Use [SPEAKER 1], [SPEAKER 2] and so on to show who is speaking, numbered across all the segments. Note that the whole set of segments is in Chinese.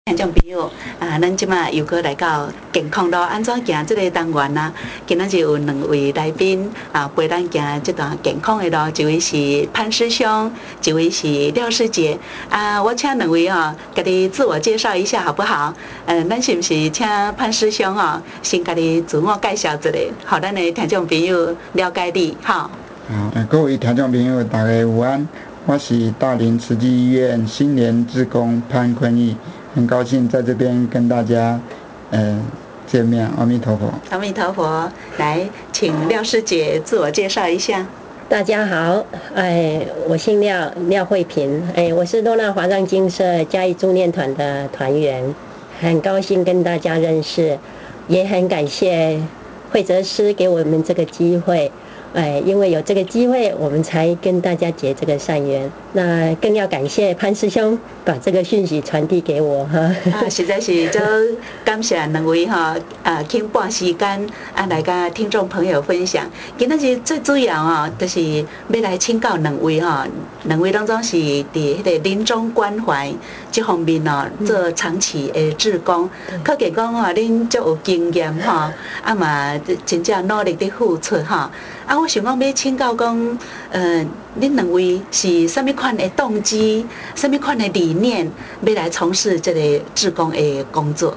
[SPEAKER 1] 听众朋友咱即马又搁来到健康路安怎行这个单元啦。今仔日有2位来宾陪咱行这段健康的路，一位是潘师兄，一位是廖师姐我请2位家己自我介绍一下好不好？咱是不是请潘师兄先家己自我介绍一下，好咱的听众朋友了解你好。
[SPEAKER 2] 各位听众朋友大家午安，我是大林慈济医院新年志工潘坤义，很高兴在这边跟大家见面。阿弥陀佛。
[SPEAKER 1] 阿弥陀佛。来，请廖师姐自我介绍一下。
[SPEAKER 3] 大家好，我姓廖，廖慧萍，我是洛那华藏精舍嘉义助念团的团员，很高兴跟大家认识，也很感谢慧哲师给我们这个机会。因为有这个机会，我们才跟大家结这个善缘。那更要感谢潘师兄把这个讯息传递给我
[SPEAKER 1] 实在是就感谢2位肯半时间来跟听众朋友分享。今仔日最主要就是要来请教2位2位当中是伫迄个临终关怀这方面做长期的志工，可见讲恁足有经验嘛真正努力的付出我想讲要请教讲，恁2位是什么款的动机，什么款的理念，要来从事这个志工的工作？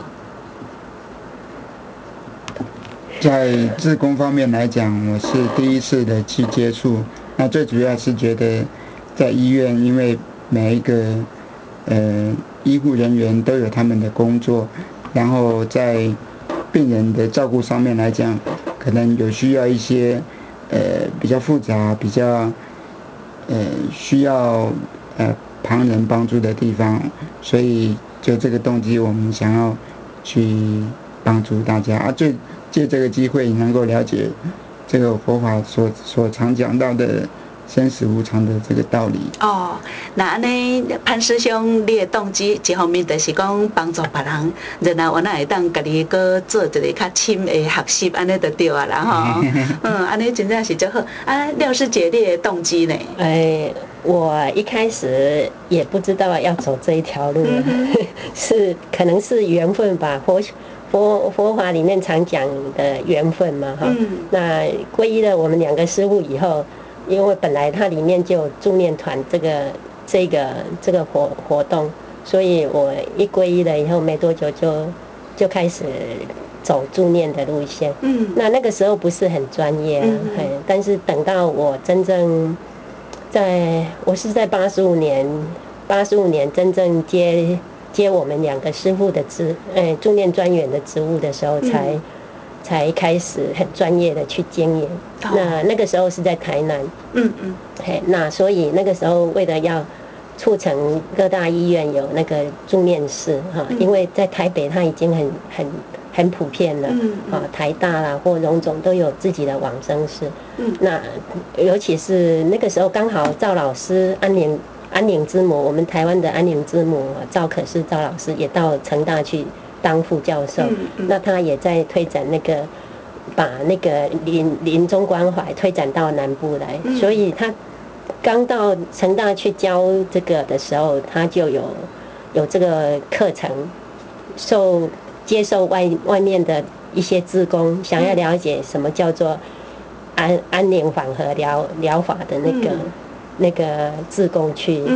[SPEAKER 2] 在志工方面来讲，我是第一次的去接触。那最主要是觉得，在医院，因为每一个医护人员都有他们的工作，然后在病人的照顾上面来讲，可能有需要一些比较复杂、比较需要旁人帮助的地方，所以就这个动机，我们想要去帮助大家借这个机会能够了解这个佛法所常讲到的生死无常的这个道理。
[SPEAKER 1] 那安尼潘师兄，你的动机一方面就是讲帮助别人，然后我会当家己搁做一个较深的学习，安尼就对啊啦安尼真正是最好。廖师姐，你的动机呢？
[SPEAKER 3] 我一开始也不知道要走这一条路可能是缘分吧。佛法里面常讲的缘分嘛那皈依了我们2个师父以后，因为本来它里面就有助念团这个活动，所以我一皈依了以后没多久就开始走助念的路线。那个时候不是很专业但是等到我真正我是在85年真正接我们2个师父的助念专员的职务的时候，才开始很专业的去经营。那个时候是在台南。那所以那个时候为了要促成各大医院有那个助念室因为在台北它已经很普遍了台大啦或荣总都有自己的往生室。那尤其是那个时候刚好赵老师安宁之母，我们台湾的安宁之母赵可士赵老师也到成大去当副教授。那他也在推展把那个临终关怀推展到南部来。所以他刚到成大去教这个的时候，他就有这个课程，接受外面的一些志工想要了解什么叫做安宁缓和疗法的那个志工去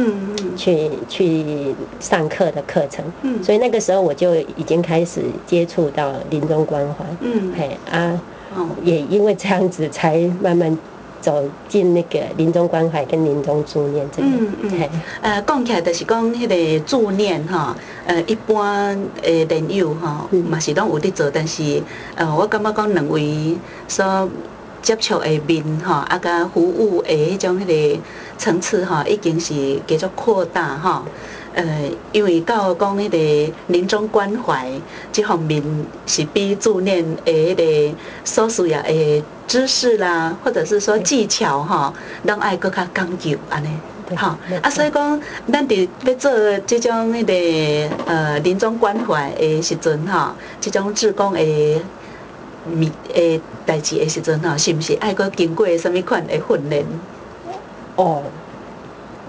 [SPEAKER 3] 上课的课程。所以那个时候我就已经开始接触到临终关怀。也因为这样子才慢慢走进那个临终关怀跟临终助念这个。
[SPEAKER 1] 讲起来就是讲迄个助念一般的人友嘛是拢有伫做，但是我感觉讲2位所接触的面甲服务的迄种迄个层次已经是继续扩大因为到讲迄个临终关怀这方面是比助念的迄个所需要的知识啦，或者是说技巧拢爱搁较讲究安尼所以讲咱伫要做这种迄个临终关怀的时阵这种志工的代志的时阵是不是爱搁经过什么款的训练？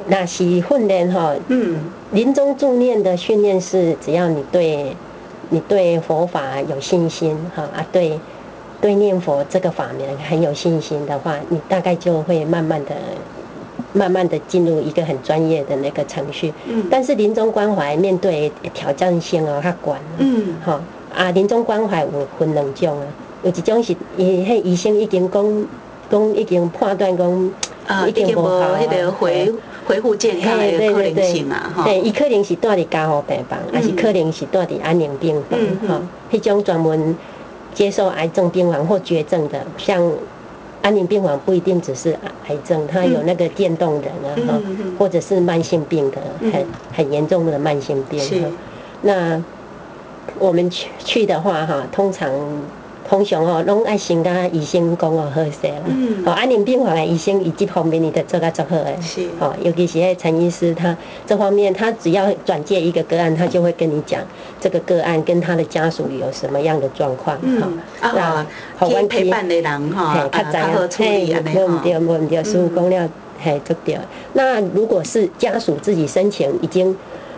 [SPEAKER 3] 那是训练哈，临终助念的训练是，只要你对佛法有信心哈啊，对念佛这个法门很有信心的话，你大概就会慢慢的进入一个很专业的那个程序。但是临终关怀面对挑战性哦，较悬。哈啊，临终关怀有分两种啊，有一种是迄医生已经讲已经判断讲。
[SPEAKER 1] 已经无迄个恢复健康的可能性啊，
[SPEAKER 3] 哈。伊可能是住伫加护病房，还是可能是住伫安宁病房，哈。迄种专门接受癌症病房或绝症的，像安宁病房不一定只是癌症，它有那个电动人啊，哈，或者是慢性病的，很严重的慢性病。那我们去的话，哈，通常哦，拢爱先甲医生讲哦好势啦。安宁病房的医生伊这方面伊都做甲足好诶。是。尤其是迄陈医师，他这方面他只要转介一个个案，他就会跟你讲这个个案跟他的家属有什么样的状况。
[SPEAKER 1] 那去陪伴的人哈，较好处理安尼
[SPEAKER 3] 无毋对，无毋对，师父讲了，足对。那如果是家属自己申请，已经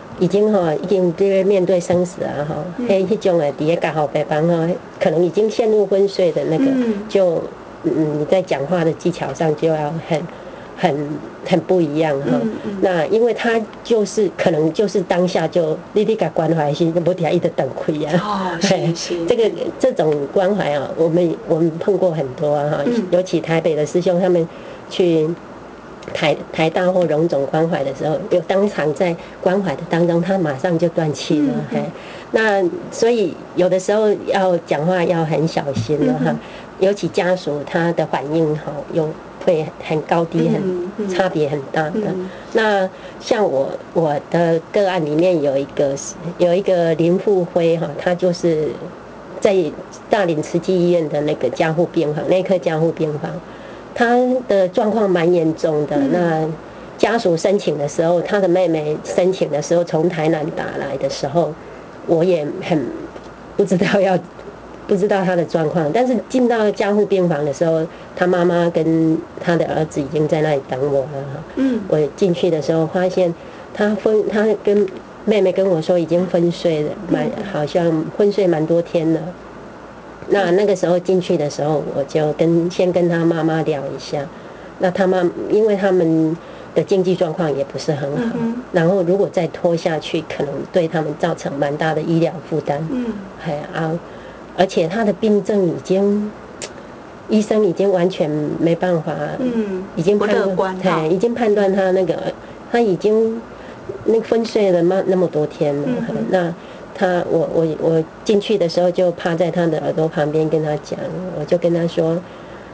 [SPEAKER 3] 面对生死啊哈，迄种诶，伫咧家护病房哈，可能已经陷入昏睡的那个，就你在讲话的技巧上就要很不一样哈。那因为他可能就是当下就你甲关怀是无伫遐一直等开啊。这种关怀啊，我们碰过很多啊哈，尤其台北的师兄他们去。台大或荣总关怀的时候，有当场在关怀的当中，他马上就断气了。那所以有的时候要讲话要很小心了哈，尤其家属他的反应哈，又会很高低，差别很大的。那像我的个案里面有一个林富辉哈，他就是在大林慈济医院的那个加护病房，内科加护病房。他的状况蛮严重的，那家属申请的时候，他的妹妹申请的时候，从台南打来的时候，我也很不知道他的状况。但是进到加护病房的时候，他妈妈跟他的儿子已经在那里等我了。我进去的时候发现他跟妹妹跟我说已经昏睡了，好像昏睡蛮多天了。那个时候进去的时候，我就先跟他妈妈聊一下。那因为他们的经济状况也不是很好，然后如果再拖下去，可能对他们造成蛮大的医疗负担。而且他的病症医生已经完全没办法，已经已经判断他已经昏睡了那么多天了。那我进去的时候就趴在他的耳朵旁边跟他讲，我就跟他说，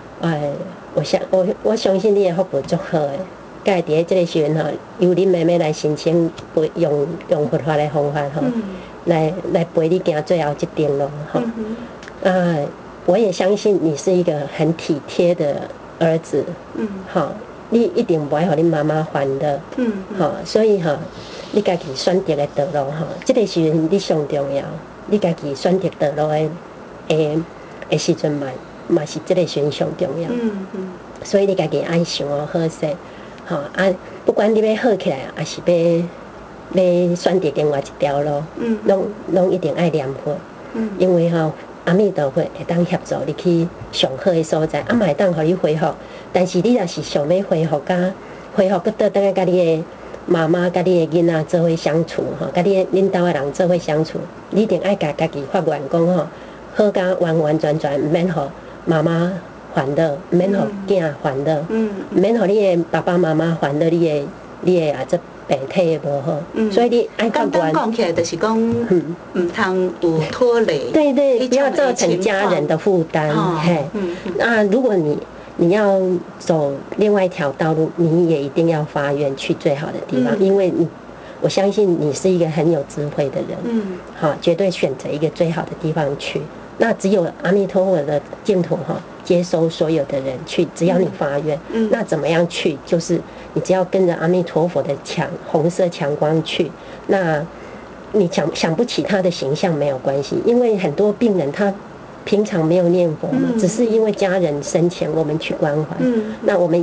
[SPEAKER 3] 我相信你的福报足好诶，该伫这个时阵哈，由恁妹妹来申请用佛法的方法哈，来陪你行最后一程路哈。我也相信你是一个很体贴的儿子，你一定不会让恁妈妈烦的，所以你家己选择的道路这个时阵你上重要，你家己选择道路的时阵嘛是这个时阵上重要，所以你家己爱想好势，不管你要好起来，还是要选择另外一条路，拢一定爱念佛，因为阿弥陀佛会当协助你去上好的所在，嘛会当互你恢复。但是你若是想要恢复，搁倒等下甲你的妈妈、甲你的囡仔做伙相处，甲恁兜的人做伙相处，你一定爱甲家己发愿讲好甲完完全全，唔免互妈妈烦恼，唔免互囝烦恼，唔免互你的爸爸妈妈烦恼，你的这病体无好，所以你爱发愿。
[SPEAKER 1] 讲起来就是讲，唔通有拖累，
[SPEAKER 3] 对，不要造成家人的负担。那如果你要走另外一条道路，你也一定要发愿去最好的地方，因为我相信你是一个很有智慧的人，绝对选择一个最好的地方去。那只有阿弥陀佛的净土接收所有的人去，只要你发愿，那怎么样去？就是你只要跟着阿弥陀佛的红色强光去，那你想不起他的形象没有关系，因为很多病人他平常没有念佛嘛，只是因为家人生前我们去关怀，那我们要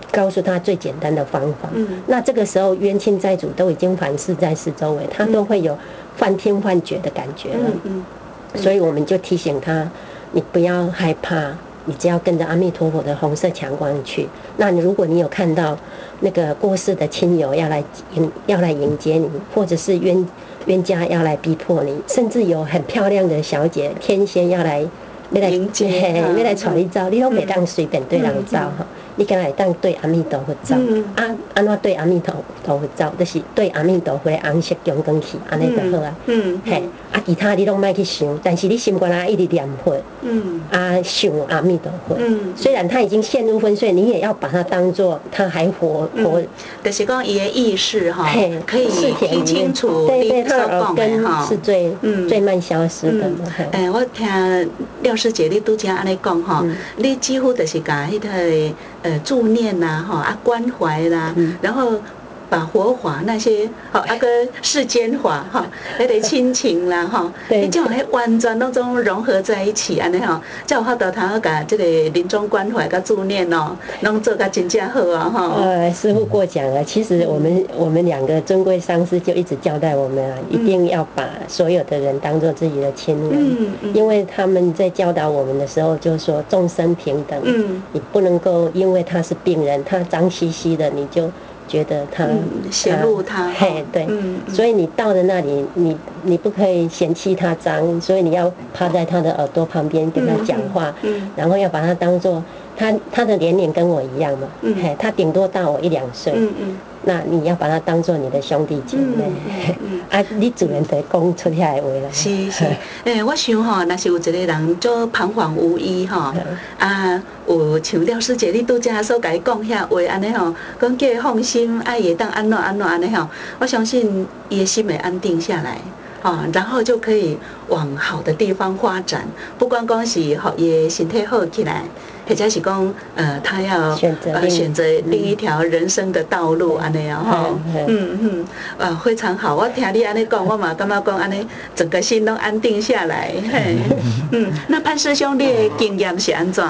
[SPEAKER 3] 告诉他最简单的方法。那这个时候冤亲债主都已经反噬在四周围，他都会有幻听幻觉的感觉了。所以我们就提醒他，你不要害怕，你只要跟着阿弥陀佛的红色强光去。那如果你有看到那个过世的亲友要来迎接你，或者是冤家要来逼迫你，甚至有很漂亮的小姐天仙要来
[SPEAKER 1] 迎接，
[SPEAKER 3] 要来带你走，你都袂当随便对人走哈。你敢会当对阿弥陀佛走？安怎对阿弥陀佛走？就是对阿弥陀佛的红色强光去，安尼就好啊。其他你拢莫去想，但是你心肝啊一直念佛，想阿弥陀佛。虽然他已经陷入昏睡，你也要把他当作他还活。
[SPEAKER 1] 就是讲伊的意识哈，可以听清楚
[SPEAKER 3] 对，
[SPEAKER 1] 你
[SPEAKER 3] 他的耳根是最慢消失的嘛。
[SPEAKER 1] 我听廖师姐你拄则安尼讲哈，你几乎就是甲迄个助念啦哈，关怀啦，然后把佛法那些跟世间法那个亲情啦你这样完全拢总融合在一起安尼才有法度通好甲这个临终关怀甲助念拢做甲真正好啊
[SPEAKER 3] 师父过奖了。其实我们两个尊贵上师就一直交代我们一定要把所有的人当作自己的亲人，因为他们在教导我们的时候就说众生平等，你不能够因为他是病人，他脏兮兮的你就觉得他
[SPEAKER 1] 嫌恶他，
[SPEAKER 3] 对，所以你到了那里，你不可以嫌弃他脏，所以你要趴在他的耳朵旁边跟他讲话，然后要把他当作他的年龄跟我一样嘛，他顶多大我1-2岁，那你要把他当作你的兄弟姐妹，你自然得讲出遐的话啦。
[SPEAKER 1] 是，我想若是有一个人做彷徨无依有像廖师姐你拄则所甲伊讲遐话安尼讲叫伊放心，伊会当安怎安尼我相信伊的心会安定下来。然后就可以往好的地方发展，不光光是伊的身体好起来，或者是讲他要选择另一条人生的道路安尼非常好。我听你安尼讲，我嘛感觉讲安尼整个心都安定下来。那潘师兄，你的经验是安怎？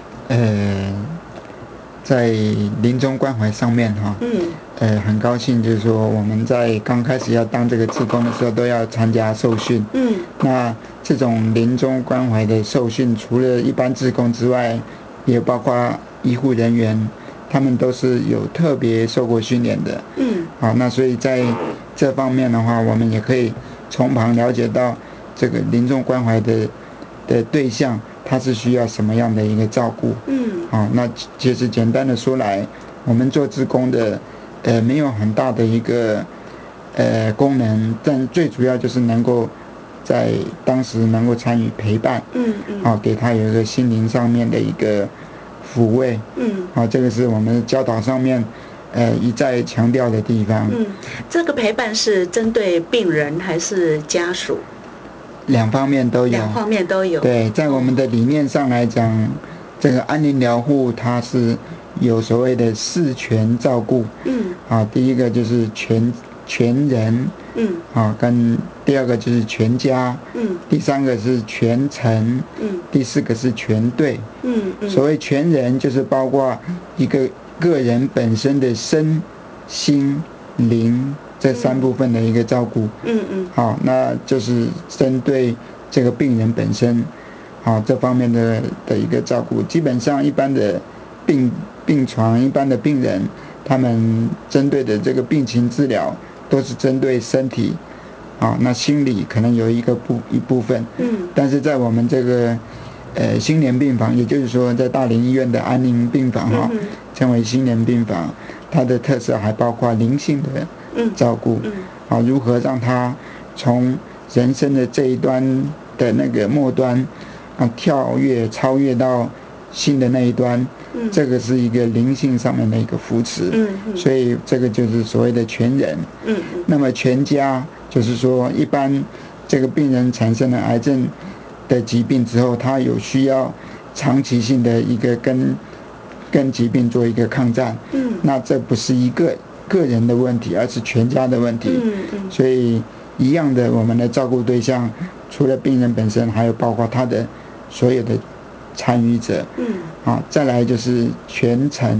[SPEAKER 2] 在临终关怀上面很高兴，就是说我们在刚开始要当这个志工的时候，都要参加受训。那这种临终关怀的受训，除了一般志工之外，也包括医护人员，他们都是有特别受过训练的。那所以在这方面的话，我们也可以从旁了解到这个临终关怀的对象，他是需要什么样的一个照顾。那其实简单的说来，我们做志工的没有很大的一个功能，但最主要就是能够在当时能够参与陪伴，给他有一个心灵上面的一个抚慰，这个是我们教导上面一再强调的地方。
[SPEAKER 1] 这个陪伴是针对病人还是家属？
[SPEAKER 2] 两方面都有。
[SPEAKER 1] 两方面都有。
[SPEAKER 2] 对，在我们的理念上来讲，这个安宁疗护它是有所谓的4全照顾。第一个就是全人。跟第2个就是全家。第3个是全城。第4个是全队。所谓全人就是包括一个个人本身的身心灵这3部分的一个照顾。那就是针对这个病人本身这方面的一个照顾。基本上一般的病床一般的病人，他们针对的这个病情治疗都是针对身体那心理可能有一部分。但是在我们这个心联病房，也就是说在大林医院的安宁病房称为心联病房，它的特色还包括灵性的照顾。如何让他从人生的这一端的那个末端超越到新的那一端，这个是一个灵性上面的一个扶持。所以这个就是所谓的全人。那么全家就是说，一般这个病人产生了癌症的疾病之后，他有需要长期性的一个跟疾病做一个抗战。那这不是一个人的问题，而是全家的问题。所以一样的，我们的照顾对象除了病人本身，还有包括他的所有的参与者。再来就是全程，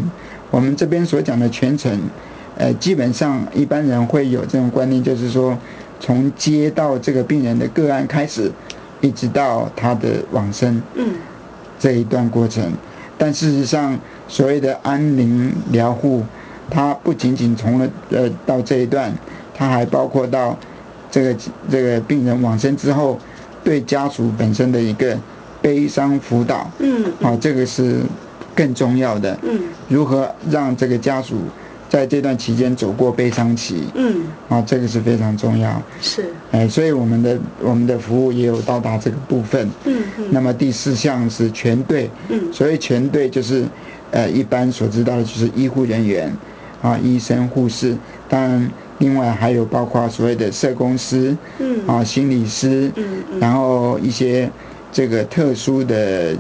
[SPEAKER 2] 我们这边所讲的全程，基本上一般人会有这种观念，就是说从接到这个病人的个案开始，一直到他的往生，这一段过程。但事实上，所谓的安宁疗护，它不仅仅从了到这一段，它还包括到这个病人往生之后，对家属本身的一个悲伤辅导，这个是更重要的。如何让这个家属在这段期间走过悲伤期，这个是非常重要。
[SPEAKER 1] 是，
[SPEAKER 2] 所以我们的服务也有到达这个部分。那么第4项是全队，所谓全队就是一般所知道的就是医护人员医生、护士，当然另外还有包括所谓的社工师，心理师，然后一些这个特殊的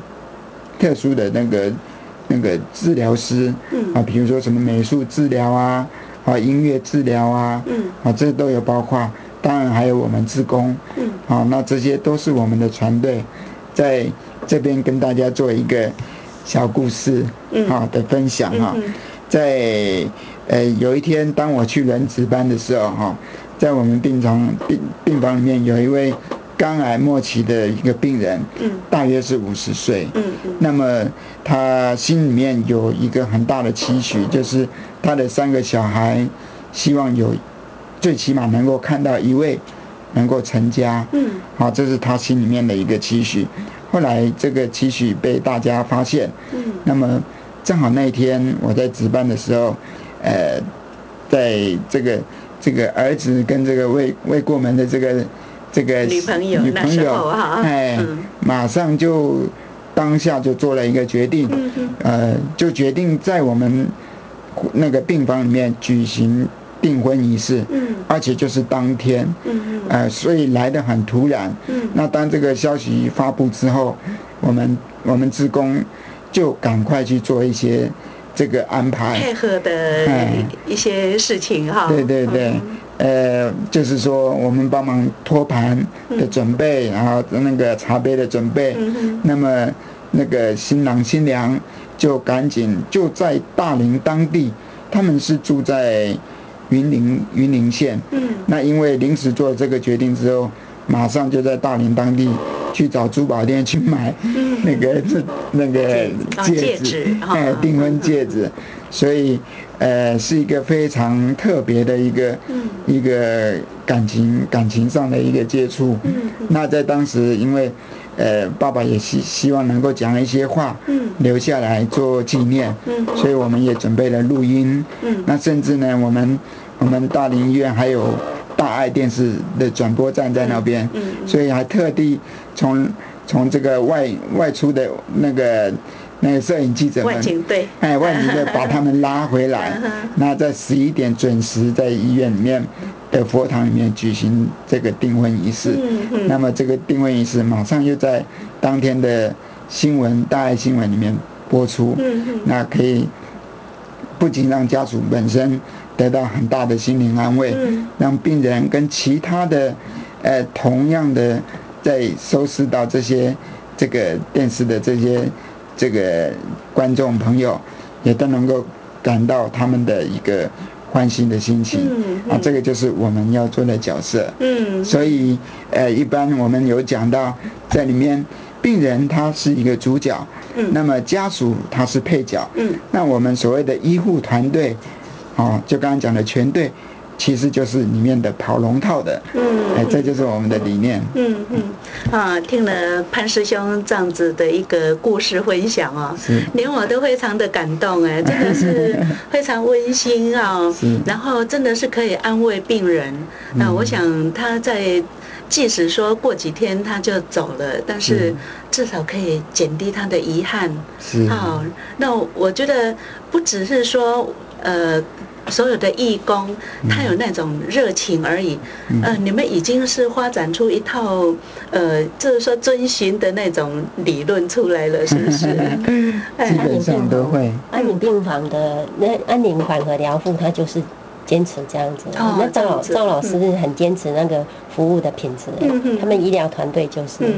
[SPEAKER 2] 那个治疗师，比如说什么美术治疗音乐治疗这都有包括。当然还有我们志工，那这些都是我们的团队，在这边跟大家做一个小故事的分享在有一天当我去轮值班的时候在我们病房里面有一位肝癌末期的一个病人，大约是50岁，那么他心里面有一个很大的期许，就是他的3个小孩希望最起码能够看到一位能够成家，这是他心里面的一个期许。后来这个期许被大家发现，那么正好那一天我在值班的时候，在这个儿子跟这个未过门的这个
[SPEAKER 1] 女朋友
[SPEAKER 2] 马上就当下就做了一个决定，就决定在我们那个病房里面举行订婚仪式，而且就是当天，所以来得很突然。那当这个消息发布之后，我们志工就赶快去做一些这个安排，
[SPEAKER 1] 配合的一些事情
[SPEAKER 2] 对，就是说我们帮忙托盘的准备，然后那个茶杯的准备，那么那个新郎新娘就赶紧就在大林当地，他们是住在云林县，那因为临时做了这个决定之后，马上就在大林当地去找珠宝店去买那个戒指，订婚戒指，所以是一个非常特别的一个感情上的一个接触。那在当时因为爸爸也希望能够讲一些话留下来做纪念，所以我们也准备了录音，那甚至呢我们大林医院还有大爱电视的转播站在那边，所以还特地从这个外出的那个摄影记者们，
[SPEAKER 1] 外景队
[SPEAKER 2] 把他们拉回来，那在11点准时在医院里面的佛堂里面举行这个订婚仪式。那么这个订婚仪式马上又在当天的大爱新闻里面播出，那可以不仅让家属本身得到很大的心灵安慰，让病人跟其他的同样的在收视到这个电视的这个观众朋友也都能够感到他们的一个欢欣的心情，这个就是我们要做的角色。所以一般我们有讲到在里面，病人他是一个主角，那么家属他是配角，那我们所谓的医护团队，就刚刚讲的全队，其实就是里面的跑龙套的，这就是我们的理念。
[SPEAKER 1] 听了潘师兄这样子的一个故事分享连我都非常的感动真的是非常温馨然后真的是可以安慰病人。我想他即使说过几天他就走了，但是至少可以减低他的遗憾。那我觉得不只是说所有的义工他有那种热情而已，你们已经是发展出一套就是说遵循的那种理论出来了，是不是？
[SPEAKER 2] 基本上都会。
[SPEAKER 3] 安宁病房的安宁缓和疗护，它就是坚持这样子。那赵老师很坚持那个服务的品质，他们医疗团队就是。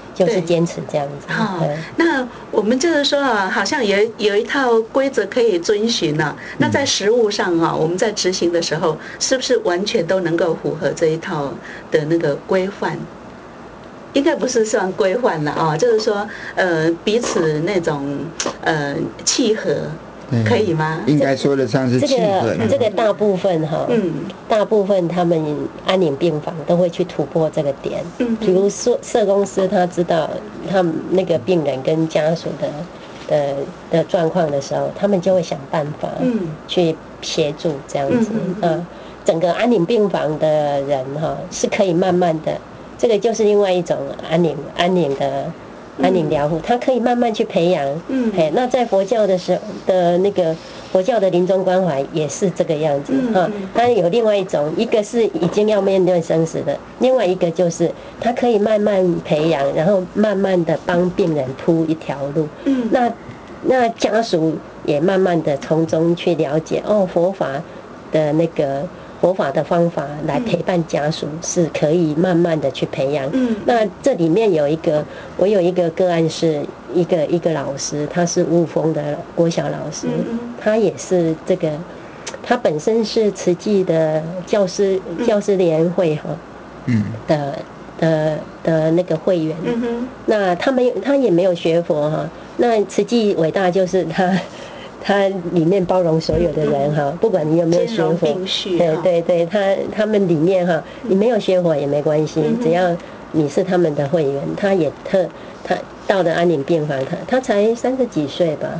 [SPEAKER 3] 就是坚持这样子。
[SPEAKER 1] 好，那我们就是说啊，好像有一套规则可以遵循呢。那在实务上啊，我们在执行的时候，是不是完全都能够符合这一套的那个规范？应该不是算规范了啊，就是说彼此那种契合。可以吗？
[SPEAKER 2] 应该说得上是契合了。
[SPEAKER 3] 这个大部分哈，大部分他们安宁病房都会去突破这个点。比如说社工师他知道他们那个病人跟家属的状况的时候，他们就会想办法去协助这样子。整个安宁病房的人哈是可以慢慢的，这个就是另外一种安宁疗护，它可以慢慢去培养。那在佛教的时候的那个佛教的临终关怀也是这个样子哈。它有另外一种，一个是已经要面对生死的，另外一个就是它可以慢慢培养，然后慢慢的帮病人铺一条路。那家属也慢慢的从中去了解佛法的那个。佛法的方法来陪伴家属是可以慢慢的去培养。那这里面我有一个个案是一个老师，他是雾峰的国小老师，他也是这个，他本身是慈济的教师联会的那个会员。那他也没有学佛哈。那慈济伟大就是他里面包容所有的人哈，不管你有没有学佛，对，他们里面哈，你没有学佛也没关系，只要你是他们的会员，他到了安宁病房，他才30几岁吧，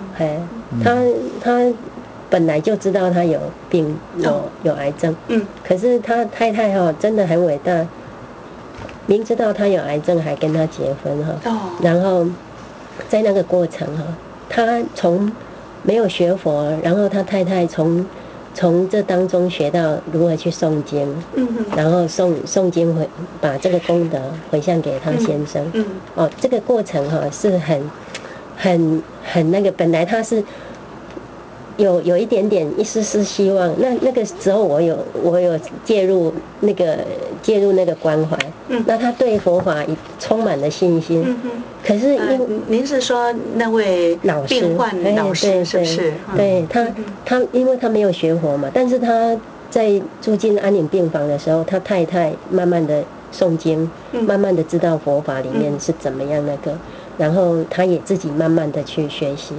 [SPEAKER 3] 他本来就知道他有病，有癌症，可是他太太哈真的很伟大，明知道他有癌症还跟他结婚哈，然后在那个过程哈，他从没有学佛，然后他太太从这当中学到如何去诵经，然后诵经把这个功德回向给他先生。这个过程哈是很那个，本来他是有一点点一丝丝希望，那个时候我有介入那个关怀，那他对佛法充满了信心。可是
[SPEAKER 1] 您是说那位病患老师是不是？
[SPEAKER 3] 对，他因为他没有学佛嘛，但是他在住进安宁病房的时候，他太太慢慢的诵经，慢慢的知道佛法里面是怎么样那个，然后他也自己慢慢的去学习，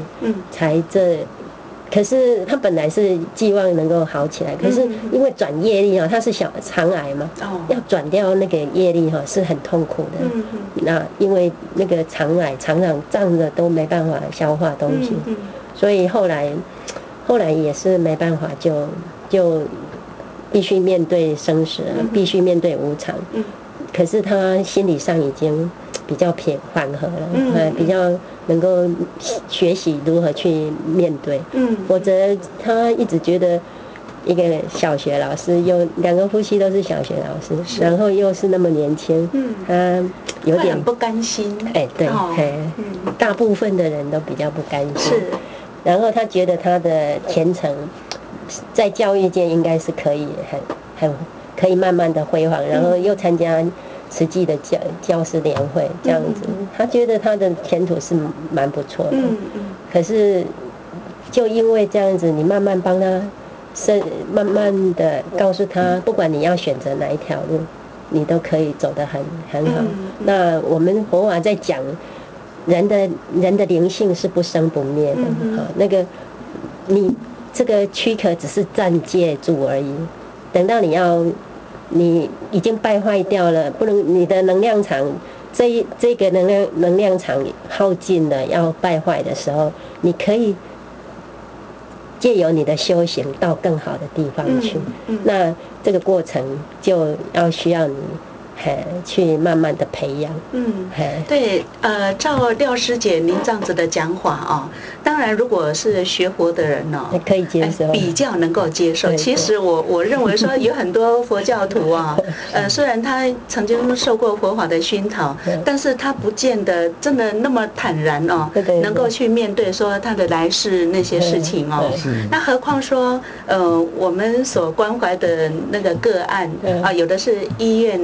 [SPEAKER 3] 可是他本来是寄望能够好起来，可是因为转业力他是肠癌嘛，要转掉那个业力是很痛苦的。那因为那个肠癌常常胀着都没办法消化东西，所以后来也是没办法，就必须面对生死，必须面对无常。可是他心理上已经比较缓和了，比较能够学习如何去面对。否则他一直觉得一个小学老师，两个夫妻都是小学老师，然后又是那么年轻，他有点
[SPEAKER 1] 不甘心。
[SPEAKER 3] 对，大部分的人都比较不甘心。然后他觉得他的前程在教育界应该是可以很可以慢慢的辉煌，然后又参加慈济的教师联会这样子，他觉得他的前途是蛮不错的。可是就因为这样子，你慢慢帮他慢慢的告诉他，不管你要选择哪一条路，你都可以走得很好。那我们佛法在讲人的灵性是不生不灭的，那个你这个躯壳只是暂借住而已，等到你已经败坏掉了，不能你的能量场这个能量场耗尽了，要败坏的时候，你可以借由你的修行到更好的地方去。那这个过程就需要你去慢慢的培养。
[SPEAKER 1] 对，照廖师姐您这样子的讲法啊，当然如果是学佛的人呢，
[SPEAKER 3] 可以接受，
[SPEAKER 1] 比较能够接受。其实我认为说有很多佛教徒啊，虽然他曾经受过佛法的熏陶，但是他不见得真的那么坦然哦，能够去面对说他的来世那些事情哦。那何况说我们所关怀的那个个案啊，有的是医院他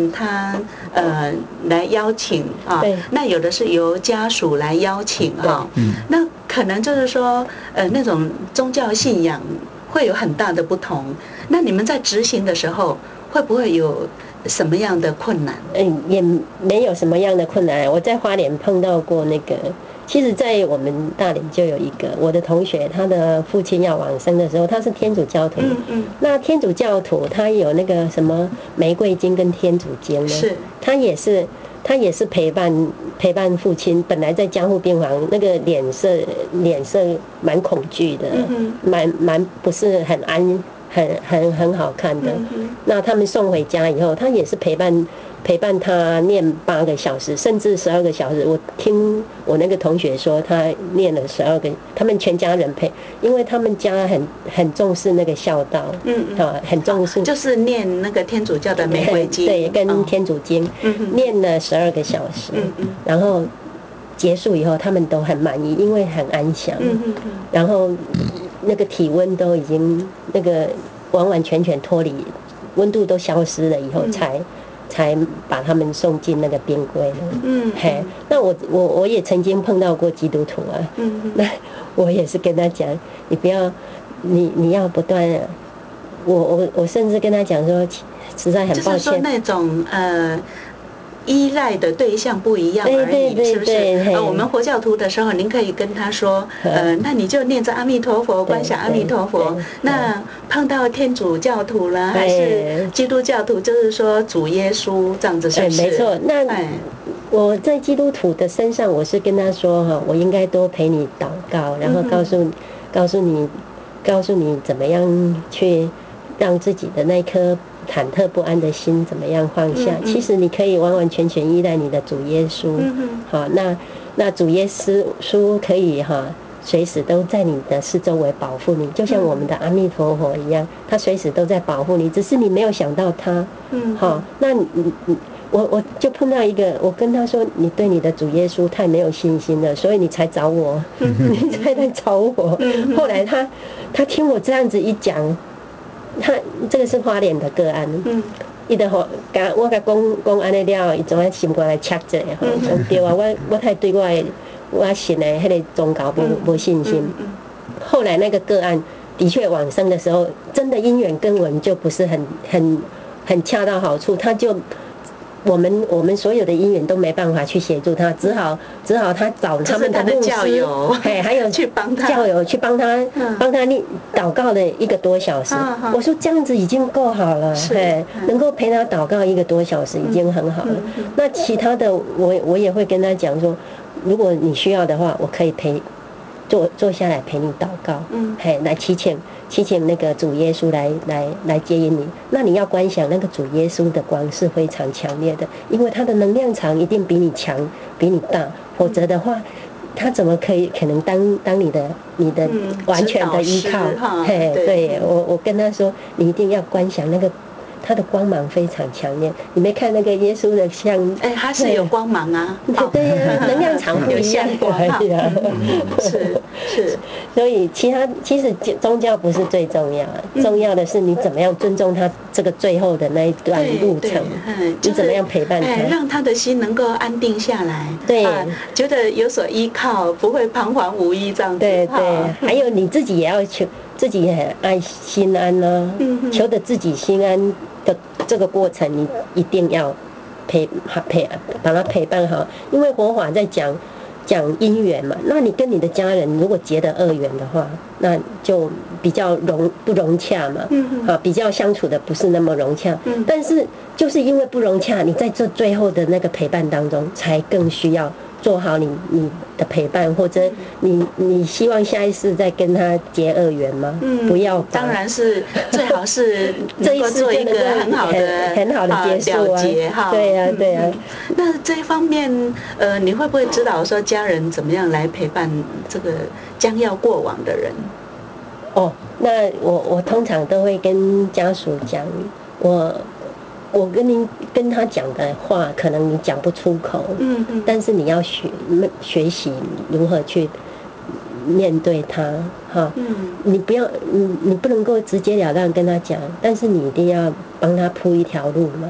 [SPEAKER 1] 官来邀请啊，那有的是由家属来邀请哈，那可能就是说那种宗教信仰会有很大的不同。那你们在执行的时候会不会有什么样的困难？
[SPEAKER 3] 也没有什么样的困难。我在花莲碰到过那个，其实，在我们大连就有一个我的同学，他的父亲要往生的时候，他是天主教徒。那天主教徒他有那个什么玫瑰经跟天主经呢？是，他也是陪伴父亲。本来在加护病房，那个脸色蛮恐惧的，蛮不是很很好看的。那他们送回家以后，他也是陪伴他念8个小时，甚至12个小时。我听我那个同学说，他念了12个，他们全家人陪，因为他们家很重视那个孝道，很重视，
[SPEAKER 1] 就是念那个天主教的玫瑰经，
[SPEAKER 3] 对，跟天主经，念了12个小时，然后结束以后，他们都很满意，因为很安详，然后那个体温都已经那个完完全全脱离，温度都消失了以后才把他们送进那个冰柜了。嘿，那我也曾经碰到过基督徒啊。那我也是跟他讲，你不要，你要不断。我甚至跟他讲说，实在很抱歉。
[SPEAKER 1] 就是说那种依赖的对象不一样而已，是不是？我们佛教徒的时候，您可以跟他说，那你就念着阿弥陀佛，观想阿弥陀佛。那碰到天主教徒了，还是基督教徒，就是说主耶稣这样子，是不是？
[SPEAKER 3] 没错。那我在基督徒的身上，我是跟他说哈，我应该多陪你祷告，然后告诉你怎么样去让自己的那颗忐忑不安的心怎么样放下？其实你可以完完全全依赖你的主耶稣。好，那主耶稣可以随时都在你的四周围保护你，就像我们的阿弥陀佛一样，他随时都在保护你，只是你没有想到他。好，那我就碰到一个，我跟他说，你对你的主耶稣太没有信心了，所以你才找我，你才来找我。后来他听我这样子一讲。这个是花莲的个案，伊就我甲讲安尼了，伊总爱心肝来测者讲对啊，我太对我信的迄个宗教无信心。后来那个个案的确往生的时候，真的因缘跟我们就不是很恰到好处，他就。我们所有的因缘都没办法去协助他，只好他找他们的牧师，还有
[SPEAKER 1] 去帮他
[SPEAKER 3] 教友去帮他念祷告了1个多小时。我说这样子已经够好了，能够陪他祷告1个多小时已经很好了。那其他的我也会跟他讲说，如果你需要的话，我可以坐下来陪你祷告，来祈请那个主耶稣来接引你。那你要观想那个主耶稣的光是非常强烈的，因为他的能量场一定比你强，比你大，否则的话，他怎么可能当你的完全的依靠？对，我跟他说，你一定要观想那个。它的光芒非常强烈，你没看那个耶稣的像？
[SPEAKER 1] 它是有光芒啊，
[SPEAKER 3] 对呀，能量场不一样而已啊。
[SPEAKER 1] 是，
[SPEAKER 3] 所以其实宗教不是最重要，重要的是你怎么样尊重他这个最后的那一段路程，你怎么样陪伴他，
[SPEAKER 1] 让他的心能够安定下来，
[SPEAKER 3] 对，
[SPEAKER 1] 觉得有所依靠，不会彷徨无依这样子。
[SPEAKER 3] 对，还有你自己也要求。自己很爱心安呢，求得自己心安的这个过程，你一定要把它陪伴好，因为佛法在讲因缘嘛。那你跟你的家人如果结得恶缘的话，那就比较不融洽嘛，比较相处的不是那么融洽。但是就是因为不融洽，你在这最后的那个陪伴当中，才更需要。做好你的陪伴，或者你希望下一世再跟他结恶缘吗？不要，
[SPEAKER 1] 当然是最好是能够做一个很好的结束啊。
[SPEAKER 3] 对呀。
[SPEAKER 1] 那这一方面，你会不会指导说家人怎么样来陪伴这个将要过往的人？
[SPEAKER 3] 那我通常都会跟家属讲，我跟他讲的话，可能你讲不出口，但是你要学习如何去面对他，你不要，你不能够直截了当跟他讲，但是你一定要帮他铺一条路嘛，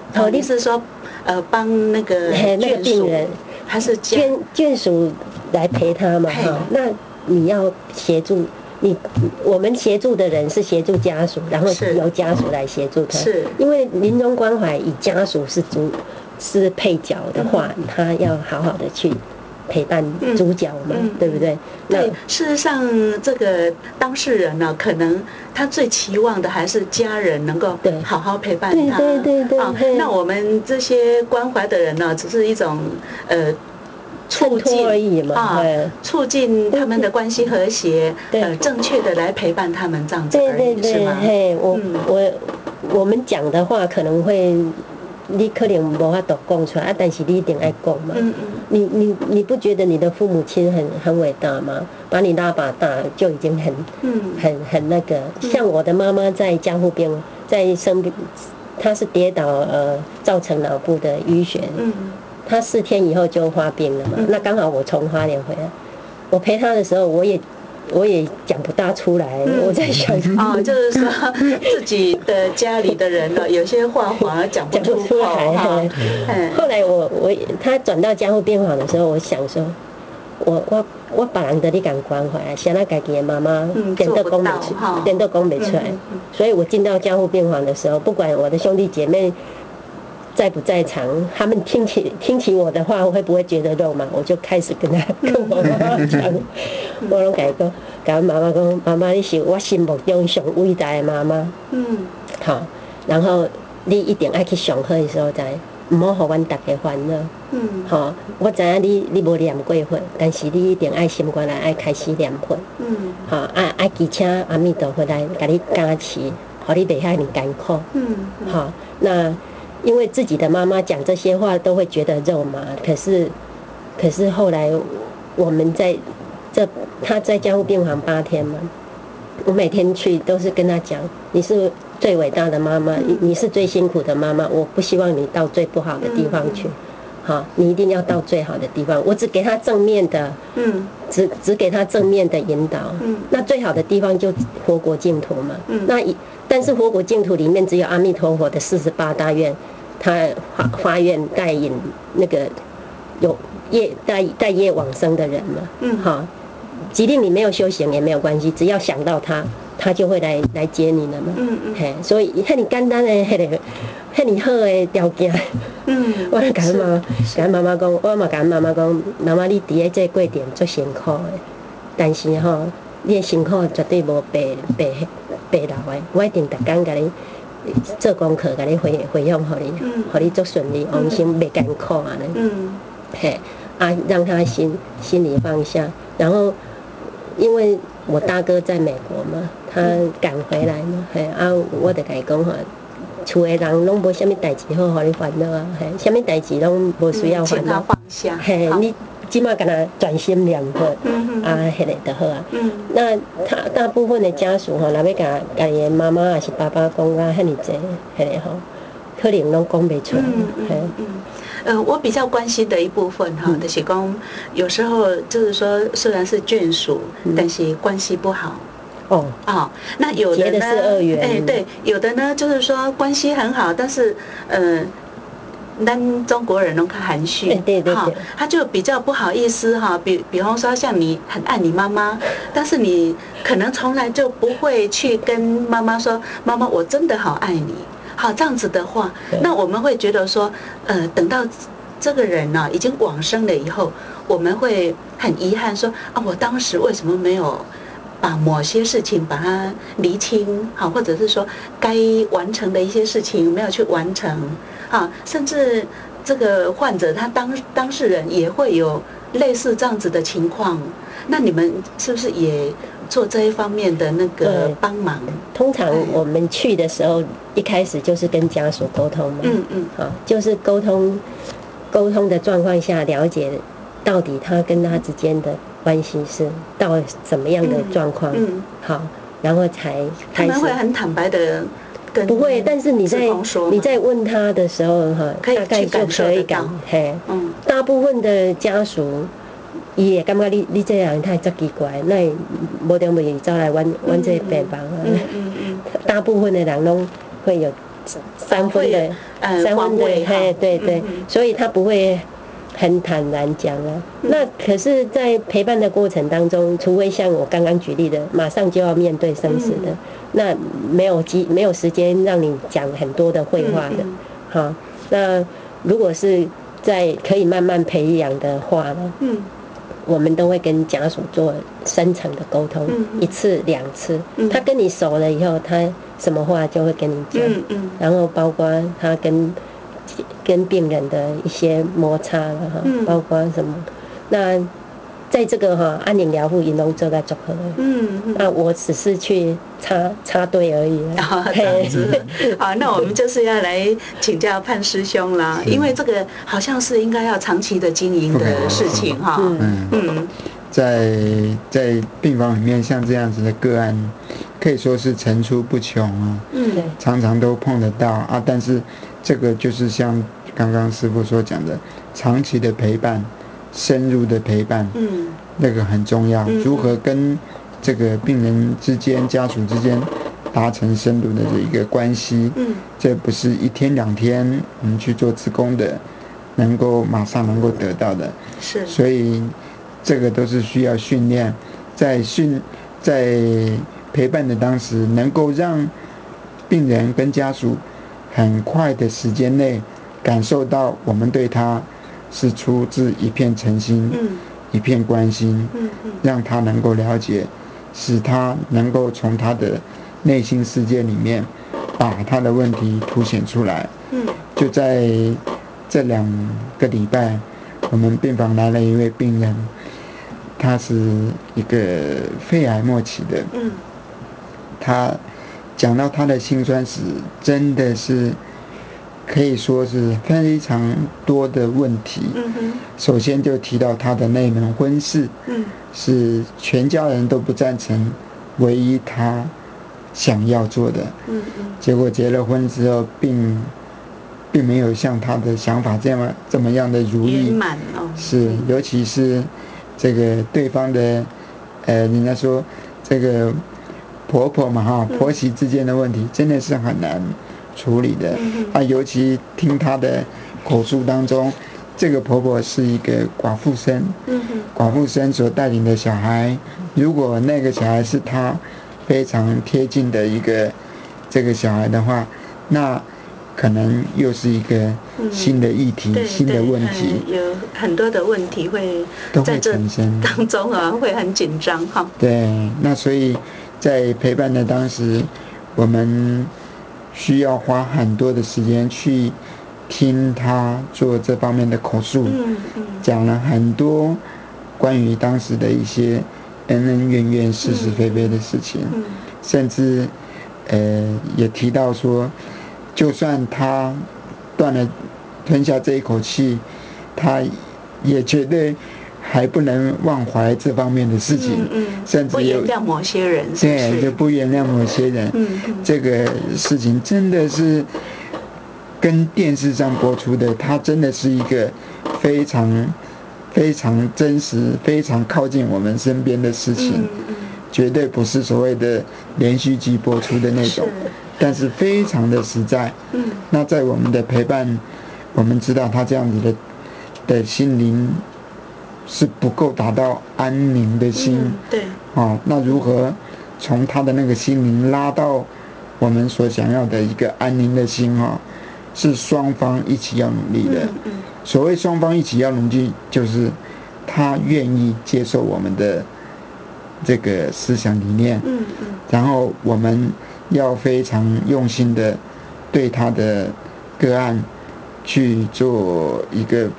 [SPEAKER 1] 哦，你是说帮那个
[SPEAKER 3] 那个病人
[SPEAKER 1] 还是
[SPEAKER 3] 眷属来陪他嘛哈？那你要协助你，我们协助的人是协助家属，然后由家属来协助他。
[SPEAKER 1] 是，
[SPEAKER 3] 因为临终关怀以家属是配角的话，他要好好的去陪伴主角嘛，对不对？
[SPEAKER 1] 对，事实上，这个当事人呢，可能他最期望的还是家人能够好好陪伴他。
[SPEAKER 3] 对。
[SPEAKER 1] 啊，那我们这些关怀的人呢，只是一种促进
[SPEAKER 3] 而已嘛，
[SPEAKER 1] 啊，促进他们的关系和谐，正确的来陪伴他们这样子而已，是吗？
[SPEAKER 3] 我们讲的话可能会。你可能无法度讲出来，但是你一定爱讲嘛。你不觉得你的父母亲很伟大吗？把你拉拔大就已经很那个。像我的妈妈在加护病，在生病，她是跌倒造成脑部的淤血。她4天以后就发病了嘛。那刚好我从花莲回来，我陪她的时候，我也讲不大出来，我在想
[SPEAKER 1] 就是说自己的家里的人呢，有些话反而讲不出来哈。
[SPEAKER 3] 后来他转到加护病房的时候，我想说，我别人的你敢关怀，像他自己的妈妈点都讲不出来，所以我进到加护病房的时候，不管我的兄弟姐妹在不在场，他们听起我的话，会不会觉得肉麻？我就开始跟我妈妈讲，我拢跟我妈妈讲，妈妈你是我心目中上伟大的妈妈。好，然后你一定要去上好的所在，唔好互阮大家烦恼。好，我知影你无念过佛，但是你一定爱心肝内爱开始念佛。好，爱祈请阿弥陀佛来给你加持，互你袂遐尼艰苦。好，那。因为自己的妈妈讲这些话都会觉得肉麻，可是后来我们他在加护病房8天嘛，我每天去都是跟他讲，你是最伟大的妈妈，你是最辛苦的妈妈，我不希望你到最不好的地方去，好，你一定要到最好的地方。我只给他正面的，只给他正面的引导。那最好的地方就佛国净土嘛。但是佛国净土里面只有阿弥陀佛的48大愿，他发愿带引那个有带业往生的人嘛。好，即令你没有修行也没有关系，只要想到他就会来接你了嘛。所以很简单的很好的条件。我跟妈妈讲，我嘛跟妈妈讲，妈妈你伫这过程最辛苦的，但是你的辛苦绝对无白流的，我一定逐天甲你做功课，甲你回向互你，互你做顺利，往生袂艰苦安尼。让他心里放下。然后，因为我大哥在美国嘛，他赶回来嘛，我就甲伊讲厝的人拢无啥物代志好，互你烦恼啊，啥物代志拢无需要烦恼。
[SPEAKER 1] 放下。
[SPEAKER 3] 你即马敢若专心念佛，迄个就好啊。那他大部分的家属若要甲伊的妈妈还是爸爸讲啊，遐尼济，迄个可能拢讲袂出来。
[SPEAKER 1] 我比较关心的一部分就是讲，有时候就是说，虽然是眷属，但是关系不好。那有的呢，
[SPEAKER 3] 结的是恶缘。
[SPEAKER 1] 对，有的呢，就是说关系很好，但是咱中国人都很含蓄，
[SPEAKER 3] 对，
[SPEAKER 1] 他就比较不好意思比方说像你很爱你妈妈，但是你可能从来就不会去跟妈妈说，妈妈我真的好爱你。好，这样子的话，那我们会觉得说，等到这个人呢已经往生了以后，我们会很遗憾说，我当时为什么没有把某些事情把它厘清，好，或者是说该完成的一些事情没有去完成，甚至这个患者他当事人也会有类似这样子的情况。那你们是不是也做这一方面的那个帮忙？
[SPEAKER 3] 通常我们去的时候，一开始就是跟家属沟通嘛，就是沟通的状况下，了解到底他跟他之间的关系是到怎么样的状况，好，然后才开始。
[SPEAKER 1] 他们会很坦白的跟
[SPEAKER 3] 不会，但是你在问他的时候大概就可以感大部分的家属。伊会感觉你这人太奇怪，那无中无义走来阮这病房啊。大部分的人拢会有三分的
[SPEAKER 1] 防卫哈，
[SPEAKER 3] 对，所以他不会很坦然讲啊。那可是，在陪伴的过程当中，除非像我刚刚举例的，马上就要面对生死的，那没有时间让你讲很多的绘画的，好，那如果是在可以慢慢培养的话呢，我们都会跟家属做深层的沟通，一次两次，他跟你熟了以后，他什么话就会跟你讲，然后包括他跟病人的一些摩擦了哈，包括什么，那在这个安宁疗护，引龙做在组合，那我只是去插队而已。
[SPEAKER 1] 这样子，好，那我们就是要来请教潘师兄啦，因为这个好像是应该要长期的经营的事情哈。
[SPEAKER 2] 在病房里面，像这样子的个案，可以说是层出不穷啊。常常都碰得到啊，但是这个就是像刚刚师父所讲的，长期的陪伴。深入的陪伴，那个很重要。如何跟这个病人之间、家属之间达成深入的一个关系，这不是一天两天我们去做志工的，马上能够得到的。
[SPEAKER 1] 是，
[SPEAKER 2] 所以这个都是需要训练，在陪伴的当时，能够让病人跟家属很快的时间内感受到我们对他。是出自一片诚心，一片关心，让他能够了解，使他能够从他的内心世界里面把他的问题凸显出来。就在这2个礼拜，我们病房来了一位病人，他是一个肺癌末期的，他讲到他的辛酸史，真的是。可以说是非常多的问题。首先就提到他的那门婚事，是全家人都不赞成，唯一他想要做的。结果结了婚之后，并没有像他的想法这么样的如意。是，尤其是这个对方的，人家说这个婆婆嘛婆媳之间的问题，真的是很难。处理的尤其听她的口述当中，这个婆婆是一个寡妇生，寡妇生所带领的小孩，如果那个小孩是她非常贴近的一个这个小孩的话，那可能又是一个新的议题，新的问题，
[SPEAKER 1] 有很多的问题
[SPEAKER 2] 都会产生
[SPEAKER 1] 当中会很紧张哈。
[SPEAKER 2] 对，那所以在陪伴的当时，我们。需要花很多的时间去听他做这方面的口述，讲了很多关于当时的一些恩恩怨怨、是是非非的事情，甚至也提到说，就算他吞下这一口气，他也绝对还不能忘怀这方面的事情，甚至
[SPEAKER 1] 不原谅某些人，
[SPEAKER 2] 对，就不原谅某些人。这个事情真的是跟电视上播出的，它真的是一个非常非常真实、非常靠近我们身边的事情，绝对不是所谓的连续剧播出的那种，但是非常的实在。那在我们的陪伴，我们知道他这样子的心灵。是不够达到安宁的心，
[SPEAKER 1] 对，
[SPEAKER 2] 那如何从他的那个心灵拉到我们所想要的一个安宁的心是双方一起要努力的。所谓双方一起要努力，就是他愿意接受我们的这个思想理念，然后我们要非常用心的对他的个案去做一个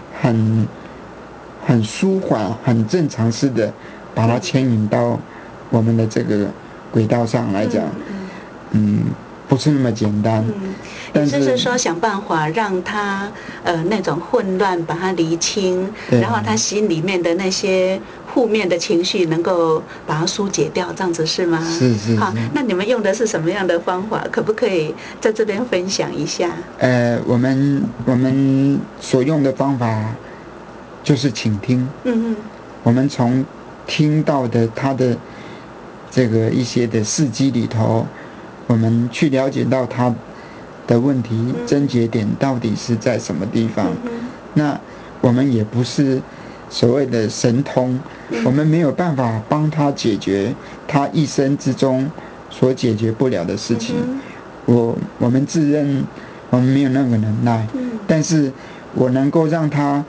[SPEAKER 2] 很舒缓、很正常式的把它牵引到我们的这个轨道上来讲，不是那么简单。
[SPEAKER 1] 也就是说，想办法让他那种混乱把它厘清，然后他心里面的那些负面的情绪能够把它疏解掉，这样子是吗？
[SPEAKER 2] 是。好，
[SPEAKER 1] 那你们用的是什么样的方法？可不可以在这边分享一下？
[SPEAKER 2] 我们所用的方法。就是倾听，我们从听到的他的这个一些的事迹里头，我们去了解到他的问题症结点到底是在什么地方。那我们也不是所谓的神通，我们没有办法帮他解决他一生之中所解决不了的事情。我们自认我们没有那个能耐，但是我能够让他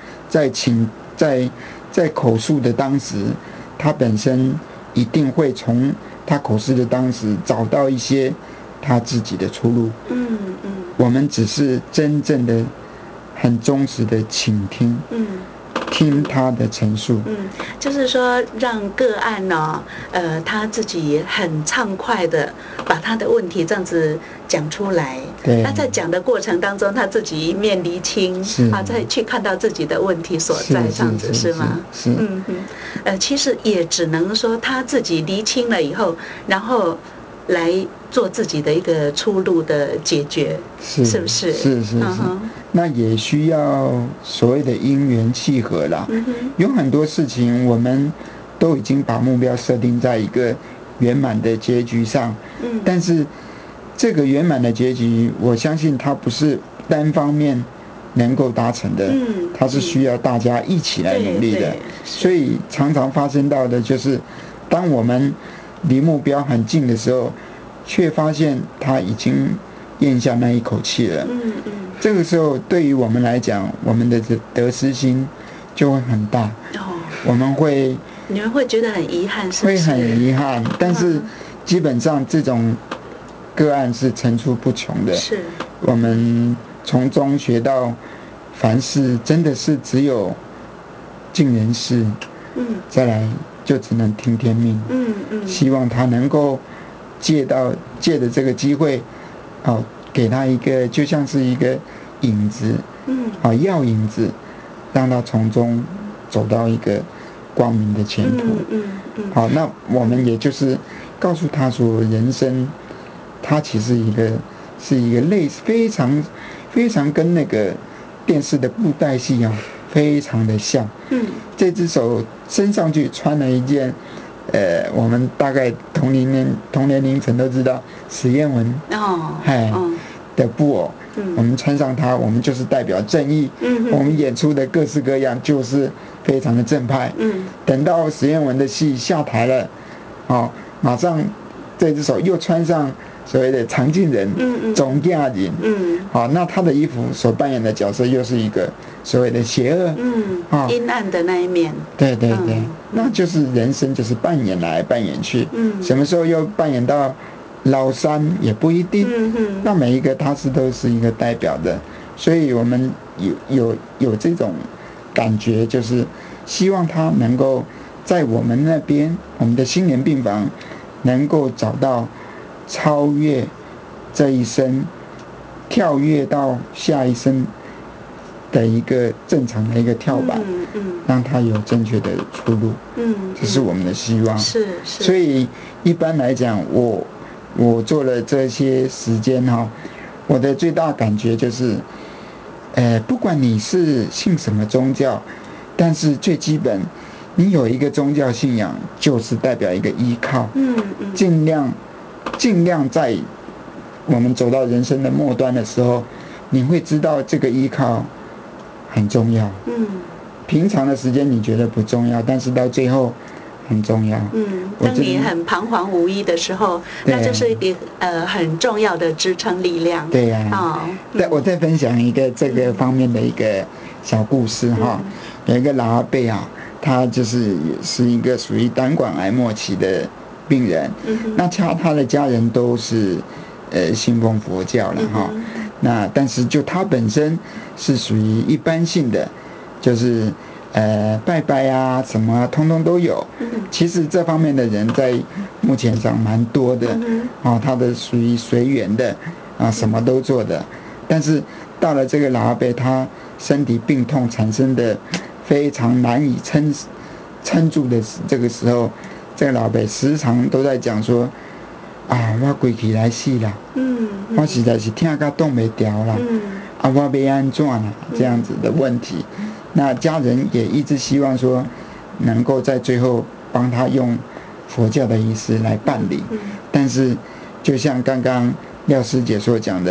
[SPEAKER 2] 在口述的当时，他本身一定会从他口述的当时找到一些他自己的出路。我们只是真正的很忠实的倾听，听他的陈述。
[SPEAKER 1] 就是说让个案呢，他自己很畅快的把他的问题这样子讲出来。
[SPEAKER 2] 对。
[SPEAKER 1] 那在讲的过程当中，他自己一面厘清，再去看到自己的问题所在，这样子是吗？
[SPEAKER 2] 是。
[SPEAKER 1] 其实也只能说他自己厘清了以后，然后来做自己的一个出路的解决，是不是？
[SPEAKER 2] 是。那也需要所谓的因缘契合啦。有很多事情我们都已经把目标设定在一个圆满的结局上，但是这个圆满的结局，我相信它不是单方面能够达成的，它是需要大家一起来努力的。所以常常发生到的就是，当我们离目标很近的时候，却发现他已经咽下那一口气了。这个时候对于我们来讲，我们的得失心就会很大。你们会觉得很遗憾，是不是？会很遗憾，但是基本上这种个案是层出不穷的。
[SPEAKER 1] 是。
[SPEAKER 2] 我们从中学到，凡事真的是只有尽人事，再来就只能听天命。希望他能够借着这个机会，给他一个就像是一个影子，药影子，让他从中走到一个光明的前途。好，那我们也就是告诉他说，人生它其实是一个类似非常非常跟那个电视的布袋戏非常的像。这只手身上去穿了一件我们大概同年龄层都知道史艳文的布偶，我们穿上它，我们就是代表正义。我们演出的各式各样就是非常的正派。等到史艳文的戏下台了，马上这只手又穿上所谓的常进人、总驾人。那他的衣服所扮演的角色又是一个所谓的邪恶，
[SPEAKER 1] 阴暗的那一面。
[SPEAKER 2] 对，那就是人生就是扮演来扮演去，什么时候又扮演到老三也不一定。那每一个他都是一个代表的，所以我们有这种感觉，就是希望他能够在我们那边，我们的心莲病房能够找到超越这一生，跳跃到下一生的一个正常的一个跳板，让他有正确的出路。这是我们的希望。
[SPEAKER 1] 是。
[SPEAKER 2] 所以一般来讲，我做了这些时间我的最大感觉就是，不管你是信什么宗教，但是最基本，你有一个宗教信仰，就是代表一个依靠。尽量在我们走到人生的末端的时候，你会知道这个依靠很重要。平常的时间你觉得不重要，但是到最后很重要。
[SPEAKER 1] 当你很彷徨无依的时候，那就是一个很重要的支撑力量。
[SPEAKER 2] 对呀。我再分享一个这个方面的一个小故事有一个老阿伯他就是一个属于胆管癌末期的病人。那他的家人都是信奉佛教了那但是就他本身是属于一般性的，就是拜拜什么通通都有。其实这方面的人在目前上蛮多的他的属于随缘的什么都做的。但是到了这个老阿伯，他身体病痛产生的非常难以撑住的这个时候，这个老阿伯时常都在讲说我归去来死啦，我实在是痛到动不了啦，我要安怎啦，这样子的问题。那家人也一直希望说能够在最后帮他用佛教的仪式来办理。但是就像刚刚廖师姐所讲的，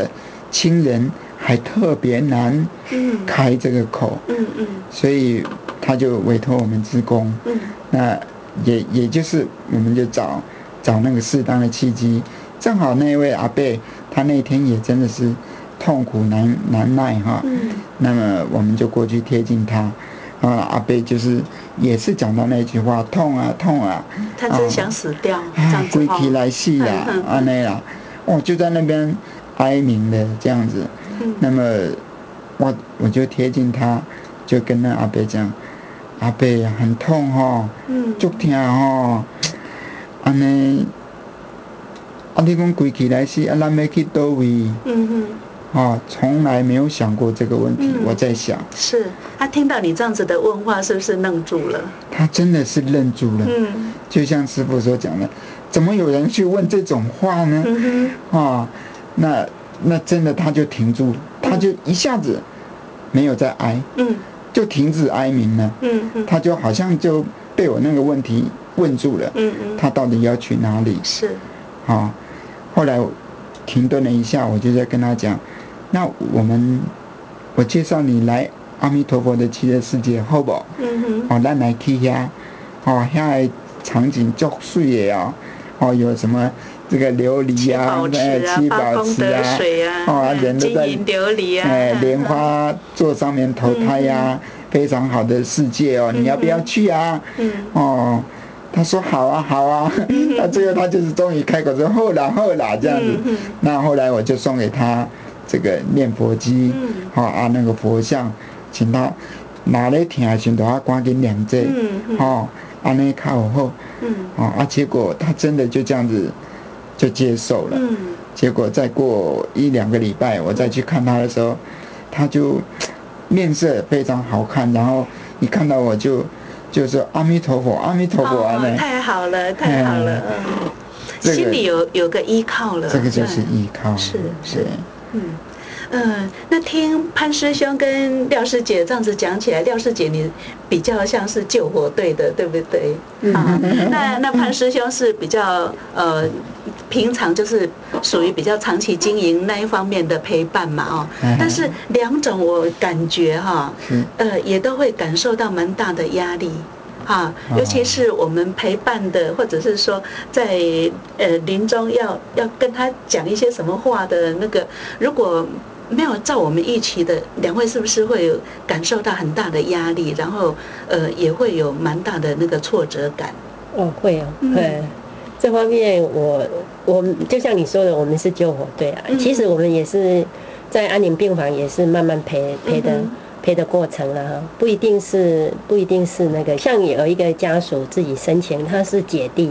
[SPEAKER 2] 亲人还特别难开这个口，所以他就委托我们志工，那也就是我们就找那个适当的契机，正好那位阿伯他那天也真的是痛苦难耐哈，那么我们就过去贴近他。阿伯就是也是讲到那句话，痛啊痛啊，
[SPEAKER 1] 他真想死掉，这样子
[SPEAKER 2] 归期来戏啦，那啦，就在那边哀鸣的这样子，那么我就贴近他，就跟那阿伯讲，阿伯很痛哦，足痛哦，安尼，你讲归期来戏，咱要去倒位？从来没有想过这个问题。我在想，
[SPEAKER 1] 是他听到你这样子的问话，是不是愣住了？
[SPEAKER 2] 他真的是愣住了。就像师父所讲的，怎么有人去问这种话呢？那真的他就停住，他就一下子没有再哀，就停止哀鸣了。他就好像就被我那个问题问住了。他到底要去哪里？
[SPEAKER 1] 是。
[SPEAKER 2] 后来停顿了一下，我就在跟他讲。那我介绍你来阿弥陀佛的极乐世界，好不好？咱来去遐，遐的场景足水的有什么这个琉璃啊，七宝池啊，人都在金
[SPEAKER 1] 银琉璃啊，
[SPEAKER 2] 莲花座上面投胎啊，非常好的世界你要不要去啊？他说好啊好啊，那最后他就是终于开口说后啦这样子。那后来我就送给他这个念佛机，那个佛像，请他拿来听的时候，赶紧念这，安尼较有好，结果他真的就这样子就接受了。结果再过1-2个礼拜，我再去看他的时候，他就面色非常好看，然后一看到我就是阿弥陀佛阿弥陀佛
[SPEAKER 1] 太好了太好了，心里有个依靠了，
[SPEAKER 2] 这个就是依靠，
[SPEAKER 1] 是，那听潘师兄跟廖师姐这样子讲起来，廖师姐你比较像是救火队的，对不对？那潘师兄是比较平常就是属于比较长期经营那一方面的陪伴嘛但是两种我感觉也都会感受到蛮大的压力。尤其是我们陪伴的，或者是说在临终要跟他讲一些什么话的那个，如果没有照我们预期的，两位是不是会有感受到很大的压力，然后也会有蛮大的那个挫折感？
[SPEAKER 3] 会这方面我就像你说的，我们是救火队啊。其实我们也是在安宁病房，也是慢慢陪的过程了不一定是那个，像有一个家属自己申请，他是姐弟，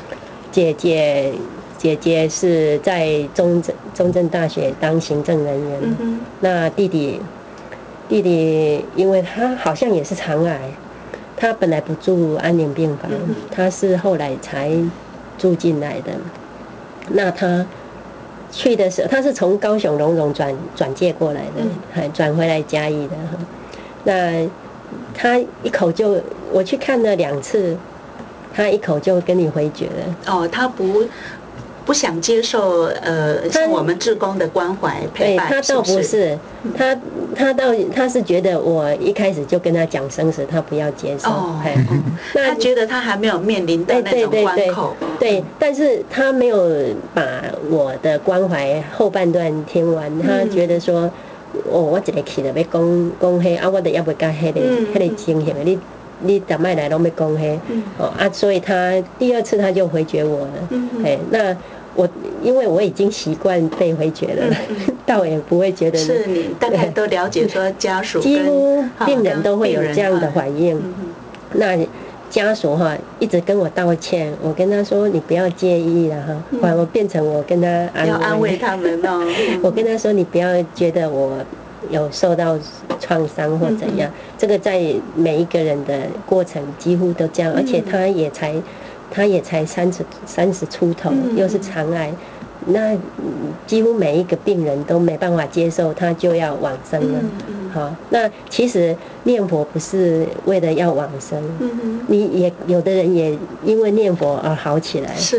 [SPEAKER 3] 姐姐是在中正大学当行政人员，那弟弟因为他好像也是肠癌，他本来不住安宁病房，他是后来才住进来的。那他去的时候，他是从高雄荣荣转介过来的，转回来嘉义的。那他一口就，我去看了2次，他一口就跟你回绝了。
[SPEAKER 1] 他不想接受像我们志工的关怀陪伴。
[SPEAKER 3] 他倒不是，他是觉得我一开始就跟他讲生死，他不要接受。
[SPEAKER 1] 他觉得他还没有面临到那种关口。
[SPEAKER 3] 对，但是他没有把我的关怀后半段听完，他觉得说，我一个去了要讲迄我就也袂甲迄个情形你逐摆来拢要讲迄，所以他第2次他就回绝我了。那因为我已经习惯被回绝了，倒也不会觉得
[SPEAKER 1] 是你大概都了解说家属
[SPEAKER 3] 几乎病人都会有这样的反应。那家属一直跟我道歉，我跟他说你不要介意了我变成我跟他
[SPEAKER 1] 安慰他们
[SPEAKER 3] 我跟他说你不要觉得我有受到创伤或怎样，这个在每一个人的过程几乎都这样，而且他也才30出头，又是肠癌，那几乎每一个病人都没办法接受他就要往生了。那其实念佛不是为了要往生，你也有的人也因为念佛而好起来。
[SPEAKER 1] 是，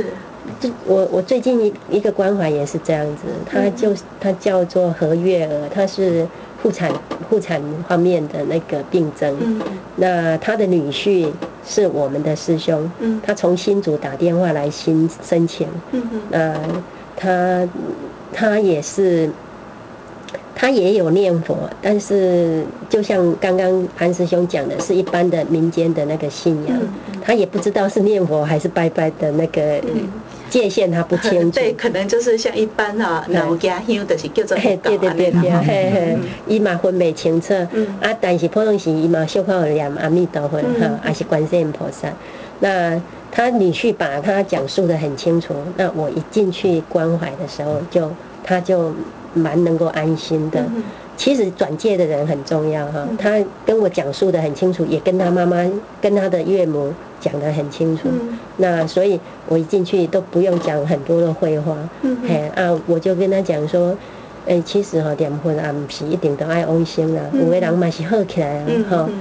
[SPEAKER 3] 我最近一个关怀也是这样子，他叫做何月娥，他是妇产方面的那个病症。那他的女婿是我们的师兄，他从新竹打电话来申请。那他也是。他也有念佛，但是就像刚刚潘师兄讲的，是一般的民间的那个信仰，他也不知道是念佛还是拜拜的那个界限，他不清楚。
[SPEAKER 1] 对，可能就是像一般老家乡就是叫做佛教。
[SPEAKER 3] 对，伊嘛分袂清楚。但是普通时伊嘛小可念阿弥陀佛还是观世音菩萨。那他女婿把他讲述得很清楚，那我一进去关怀的时候，他就蛮能够安心的。其实转介的人很重要哈，他跟我讲述得很清楚，也跟他妈妈、跟他的岳母讲得很清楚。那所以我一进去都不用讲很多的废话。我就跟他讲说，其实念佛也不是一定都爱往生啦，有的人嘛是好起来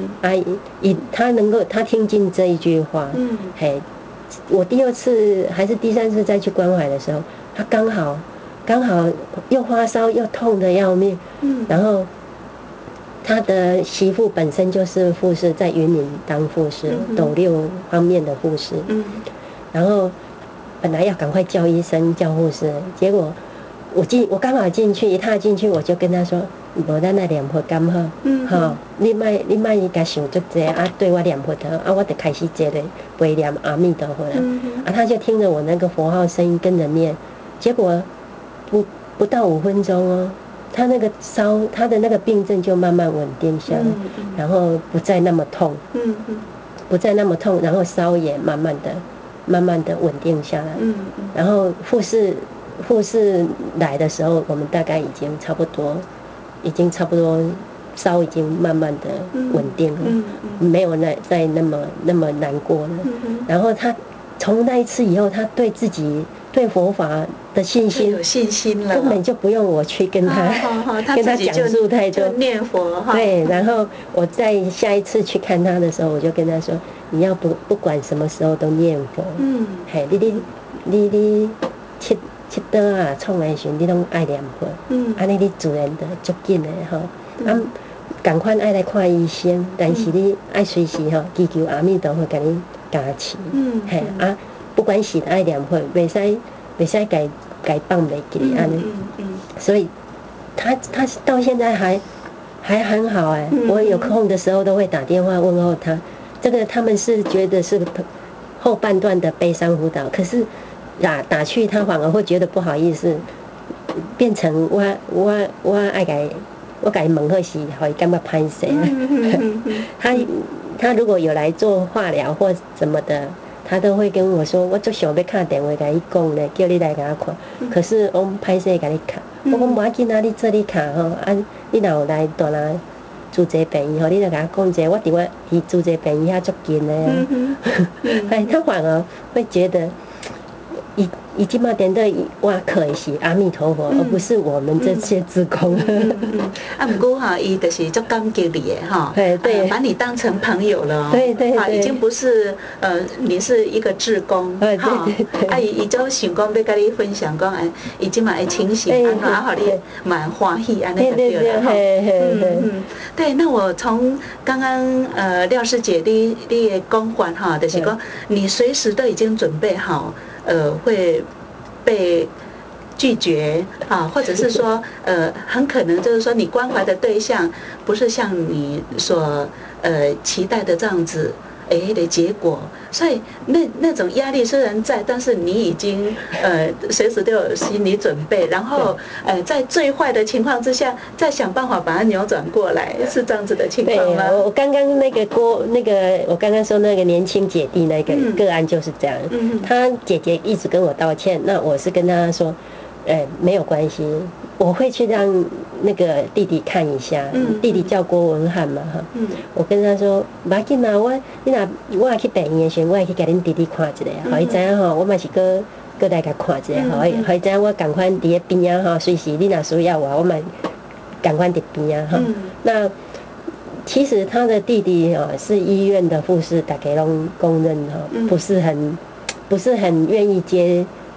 [SPEAKER 3] 他听进这一句话。我第二次还是第三次再去关怀的时候，他刚好又发烧又痛得要命。然后他的媳妇本身就是护士，在云林当护士，斗六方面的护士。然后本来要赶快叫医生叫护士，结果我刚好进去，一踏进去我就跟他说，无咱来念佛刚好，你莫甲想足济对我念佛的我就开始接着陪念阿弥陀佛了。他就听着我那个佛号声音跟着念，结果不到5分钟哦，他那个他的那个病症就慢慢稳定下来，然后不再那么痛，然后烧也慢慢的稳定下来。然后护士来的时候，我们大概已经差不多烧已经慢慢的稳定了，没有再那么难过了。然后他从那一次以后，他对自己对佛法的信心
[SPEAKER 1] 有信心了，
[SPEAKER 3] 根本就不用我去跟他跟他讲述太多，
[SPEAKER 1] 念佛
[SPEAKER 3] 对。然后我在下一次去看他的时候，我就跟他说，你要不管什么时候都念佛。你七道创的时候，你拢爱念佛。安尼你自然的足紧的赶快爱来看医生，但是你爱随时祈求阿弥陀佛给你加持。不管是爱念佛，袂使改放袂记安尼。所以他到现在还很好我有空的时候都会打电话问候他。这个他们是觉得是后半段的悲伤辅导，可是打去他反而会觉得不好意思，变成我爱改。我给他问好是，会感觉歹势。他如果有来做化疗或什么的，他都会跟我说，我就想要打电话跟你讲呢，叫你来给他看。可是我歹势给你看，我讲无要紧啊，你做你看你若有来大拿住这病院你就给他讲一下，我伫我离住这病院遐足近的。他反而会觉得。以即马点对我靠的是阿弥陀佛，而不是我们这些志工。
[SPEAKER 1] 不过伊就是足感激你的
[SPEAKER 3] 对，
[SPEAKER 1] 把你当成朋友了。
[SPEAKER 3] 对，
[SPEAKER 1] 已经不是你是一个志工伊就想讲要跟你分享讲伊即马的情形安好你蛮欢喜安尼就对了对，那我从刚刚廖师姐你的讲法就是讲你随时都已经准备好。会被拒绝或者是说很可能就是说你关怀的对象不是像你所期待的这样子的结果，所以那种压力虽然在，但是你已经随时都有心理准备，然后在最坏的情况之下，再想办法把它扭转过来，是这样子的情况吗？
[SPEAKER 3] 对，我刚刚我刚刚说那个年轻姐弟那个个案就是这样，他姐姐一直跟我道歉，那我是跟他说。没有关系，我会去让那个弟弟看一下。弟弟叫郭文翰嘛我跟他说，不要紧啊，我也去病院的时候，我也去给恁弟弟看一下，互伊知影我嘛是搁来甲看一下，互伊知影我赶快伫咧边啊随时你若需要我嘛赶快伫边啊那其实他的弟弟是医院的护士，大家拢公认不是很愿意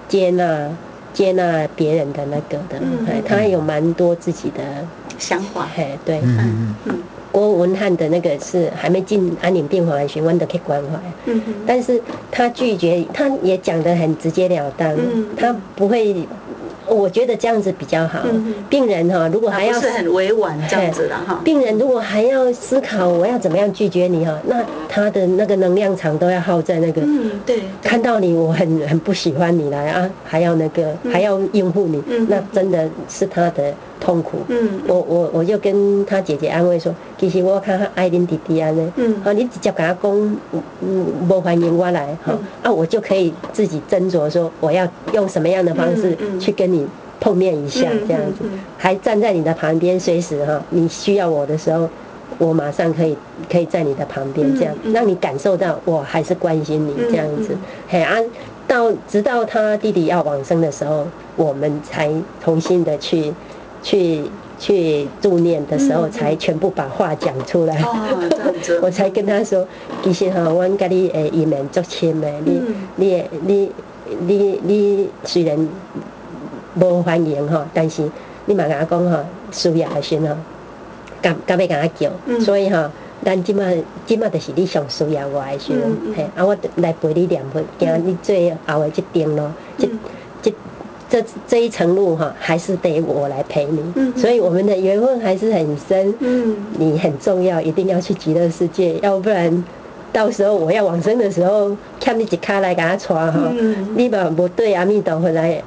[SPEAKER 3] 接纳别人的那个的，他有蛮多自己的
[SPEAKER 1] 想法，
[SPEAKER 3] 对，郭文翰的那个是还没进安宁病房询问的可以关怀，但是他拒绝，他也讲得很直截了当，他不会。我觉得这样子比较好。病人哈，如果还要
[SPEAKER 1] 不是很委婉这样子了哈。
[SPEAKER 3] 病人如果还要思考我要怎么样拒绝你哈，那他的那个能量场都要耗在那个。
[SPEAKER 1] 对。
[SPEAKER 3] 看到你我很不喜欢你来啊，还要那个还要应付你，那真的是他的痛苦。我就跟他姐姐安慰说，其实我看爱恁弟弟安尼，你直接跟他讲，不欢迎我来，我就可以自己斟酌说我要用什么样的方式去跟你碰面一下，这样子，还站在你的旁边，随时你需要我的时候，我马上可以在你的旁边，这样让你感受到我还是关心你这样子。直到他弟弟要往生的时候，我们才重新的去助念的时候，才全部把话讲出来。
[SPEAKER 1] 这样子，
[SPEAKER 3] 我才跟他说，其实我跟你一面足亲的，你虽然无欢迎但是你嘛跟我讲需要的时候敢要跟他叫，所以咱即马就是你上需要我的时候，我来陪你念佛，行你最后的这边咯，这一程路还是得我来陪你，所以我们的缘分还是很深。你很重要，一定要去极乐世界，要不然到时候我要往生的时候，欠你一卡来给他带你嘛无对阿弥陀佛来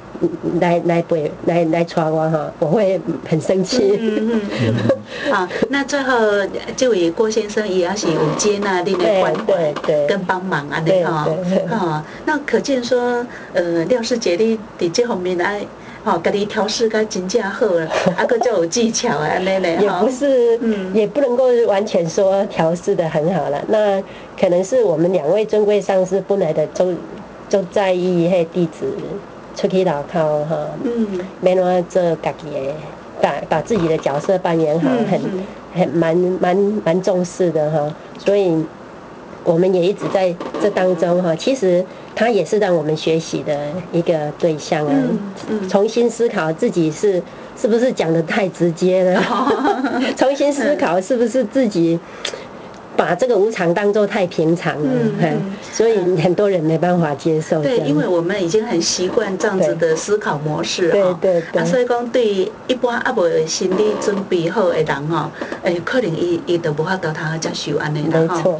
[SPEAKER 3] 带我我会很生气。
[SPEAKER 1] 好，那最后这位郭先生也是有接纳你的关怀跟帮忙啊，那可见说，廖师姐你在这方面家己调试得真正好了，佫就有技巧啊，安尼咧。
[SPEAKER 3] 也不是，也不能够完全说调试得很好了。那可能是我们2位尊贵上师本来的都在意弟子出去牢靠免怎做家己的，把自己的角色扮演好，蛮重视的所以我们也一直在这当中其实他也是让我们学习的一个对象啊，重新思考自己是不是讲得太直接了，重新思考是不是自己把这个无常当作太平常了，所以很多人没办法接受。
[SPEAKER 1] 对，因为我们已经很习惯这样子的思考模式
[SPEAKER 3] 对，
[SPEAKER 1] 所以讲对一般无心理准备好的人可能伊都无法度通接受安尼啦。
[SPEAKER 3] 没错。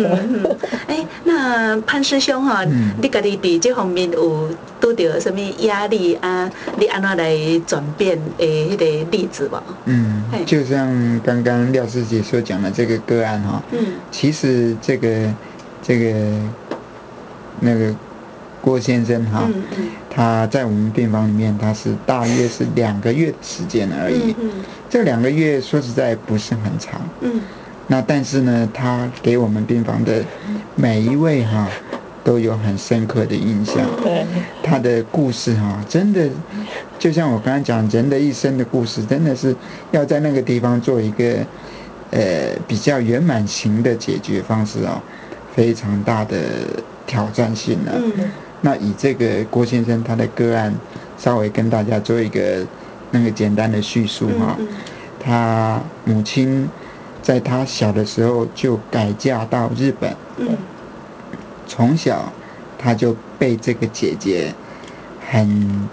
[SPEAKER 1] 那潘师兄你家己伫这方面有拄到什么压力啊？你安怎来转变迄个例子无？
[SPEAKER 2] 就像刚刚廖师姐所讲的这个个案其实这个那个郭先生他在我们病房里面，他是大约是2个月的时间而已。这2个月说实在不是很长。那但是呢，他给我们病房的每一位都有很深刻的印象。他的故事真的就像我刚才讲，人的一生的故事，真的是要在那个地方做一个比较圆满型的解决方式非常大的挑战性了。那以这个郭先生他的个案，稍微跟大家做一个那个简单的叙述他母亲在他小的时候就改嫁到日本，从小他就被这个姐姐很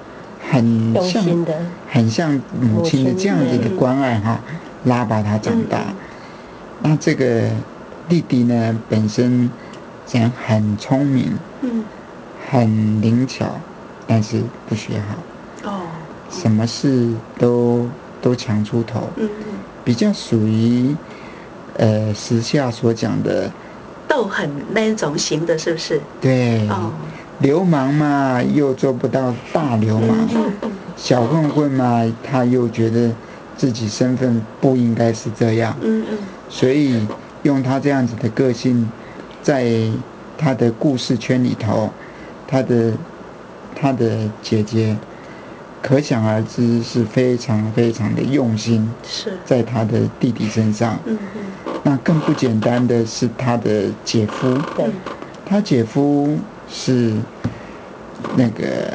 [SPEAKER 2] 像母亲的这样子的关爱拉拔他长大。那这个弟弟呢，本身讲很聪明，很灵巧，但是不学好，什么事都强出头，比较属于时下所讲的
[SPEAKER 1] 斗狠那种型的，是不是？
[SPEAKER 2] 对，流氓嘛又做不到大流氓，小混混嘛他又觉得自己身份不应该是这样，所以用他这样子的个性，在他的故事圈里头，他的姐姐可想而知是非常非常的用心，在他的弟弟身上。那更不简单的是他的姐夫，他姐夫是那个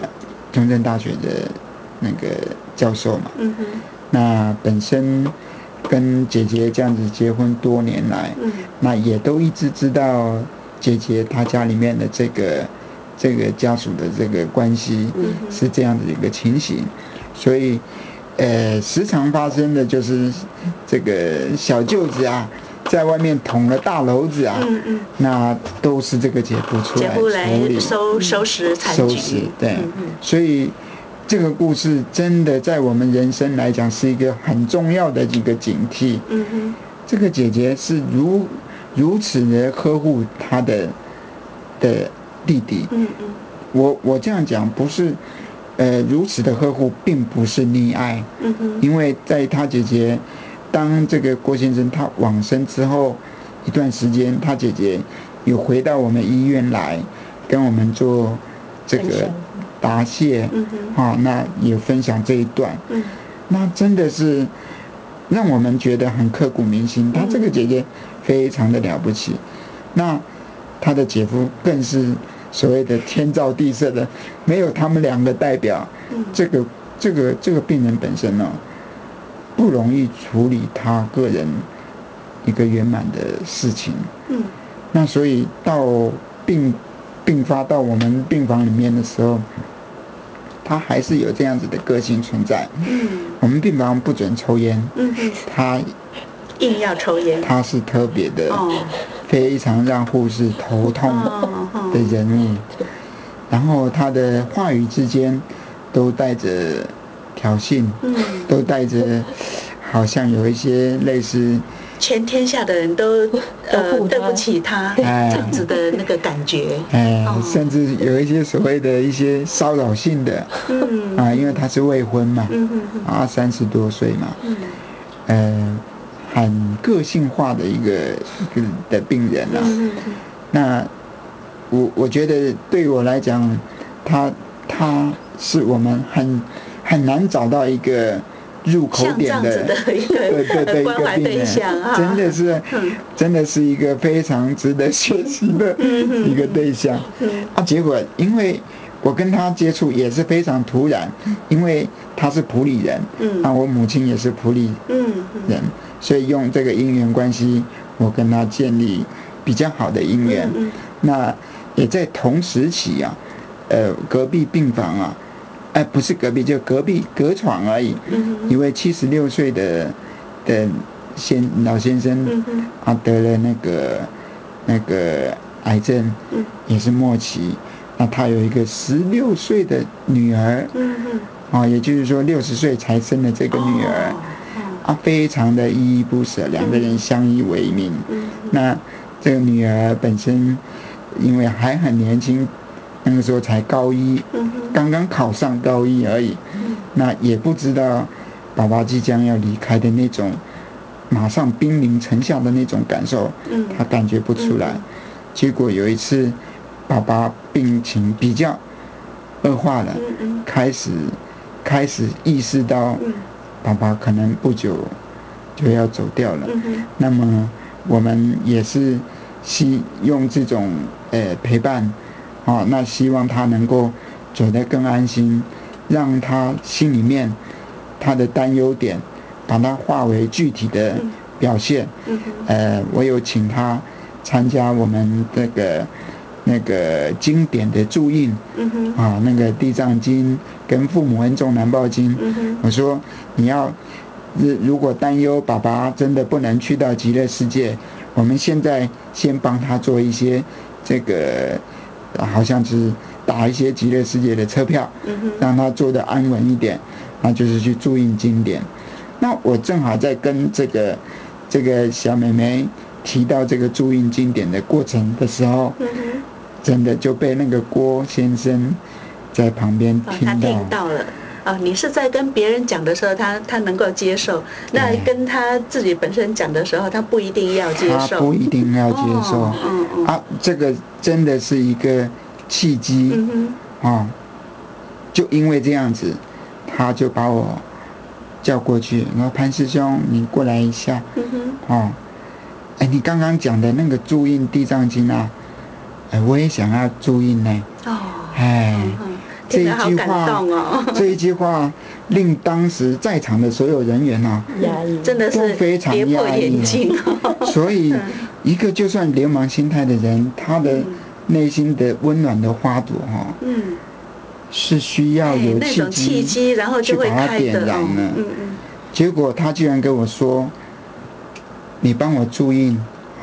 [SPEAKER 2] 中正大学的那个教授嘛。
[SPEAKER 1] 嗯哼，
[SPEAKER 2] 那本身跟姐姐这样子结婚多年来，那也都一直知道姐姐她家里面的这个家属的这个关系是这样的一个情形，所以时常发生的就是这个小舅子啊，在外面捅了大篓子啊，那都是这个姐夫出来处理
[SPEAKER 1] 收拾残局，
[SPEAKER 2] 对，所以这个故事真的在我们人生来讲是一个很重要的一个警惕。这个姐姐是如此的呵护她的弟弟。我这样讲不是如此的呵护，并不是溺爱。因为在她姐姐当这个郭先生他往生之后一段时间，他姐姐有回到我们医院来跟我们做这个答谢，那也分享这一段，那真的是让我们觉得很刻骨铭心。他这个姐姐非常的了不起，那他的姐夫更是所谓的天造地设的，没有他们两个代表，这个病人本身呢，不容易处理他个人一个圆满的事情。那所以到病发到我们病房里面的时候，他还是有这样子的个性存在。我们病房不准抽烟，他
[SPEAKER 1] 硬要抽烟，
[SPEAKER 2] 他是特别的，非常让护士头痛的人物。然后他的话语之间都带着挑衅，都带着好像有一些类似
[SPEAKER 1] 全天下的人都对不起他这样子的那个感觉，
[SPEAKER 2] 甚至有一些所谓的一些骚扰性的，因为他是未婚嘛，30多岁嘛，很个性化的一个的病人啊。那我觉得对我来讲，他是我们很难找到一个入口点的
[SPEAKER 1] 一个关怀对象，
[SPEAKER 2] 真的是一个非常值得学习的一个对象。结果因为我跟他接触也是非常突然，因为他是埔里人，我母亲也是埔里人，所以用这个因缘关系，我跟他建立比较好的因缘。那也在同时期啊，隔壁病房啊，不是隔壁，就隔壁隔床而已。一位76岁的老先生得了那个癌症，也是末期。那他有一个16岁的女儿，也就是说60岁才生的这个女儿，非常的依依不舍，两个人相依为命。那这个女儿本身因为还很年轻，那个时候才高一，刚刚考上高一而已，那也不知道爸爸即将要离开的那种马上兵临城下的那种感受，他感觉不出来。结果有一次爸爸病情比较恶化了，开始意识到爸爸可能不久就要走掉了。那么我们也是用这种陪伴，那希望他能够走得更安心，让他心里面他的担忧点把它化为具体的表现。我有请他参加我们那个经典的注印，那个地藏经跟父母恩重难报经。我说你要如果担忧爸爸真的不能去到极乐世界，我们现在先帮他做一些这个好像是打一些极乐世界的车票，让他做得安稳一点，那就是去注印经典。那我正好在跟这个小妹妹提到这个注印经典的过程的时候，真的就被那个郭先生在旁边听到。
[SPEAKER 1] 他听到了。你是在跟别人讲的时候，他能够接受；那跟他自己本身讲的时候，他不一定要接受。
[SPEAKER 2] 他不一定要接受。这个真的是一个契机。就因为这样子，他就把我叫过去，然后潘师兄，你过来一下。你刚刚讲的那个注印地藏经啊，我也想要注印呢。 这一句话，这一句话令当时在场的所有人员啊，
[SPEAKER 1] 真的是
[SPEAKER 2] 非常压抑。所以，一个就算流氓心态的人，他的内心的温暖的花朵哈，是需要有契机，
[SPEAKER 1] 然后就会
[SPEAKER 2] 去把它点燃了。结果他居然跟我说：“你帮我注印，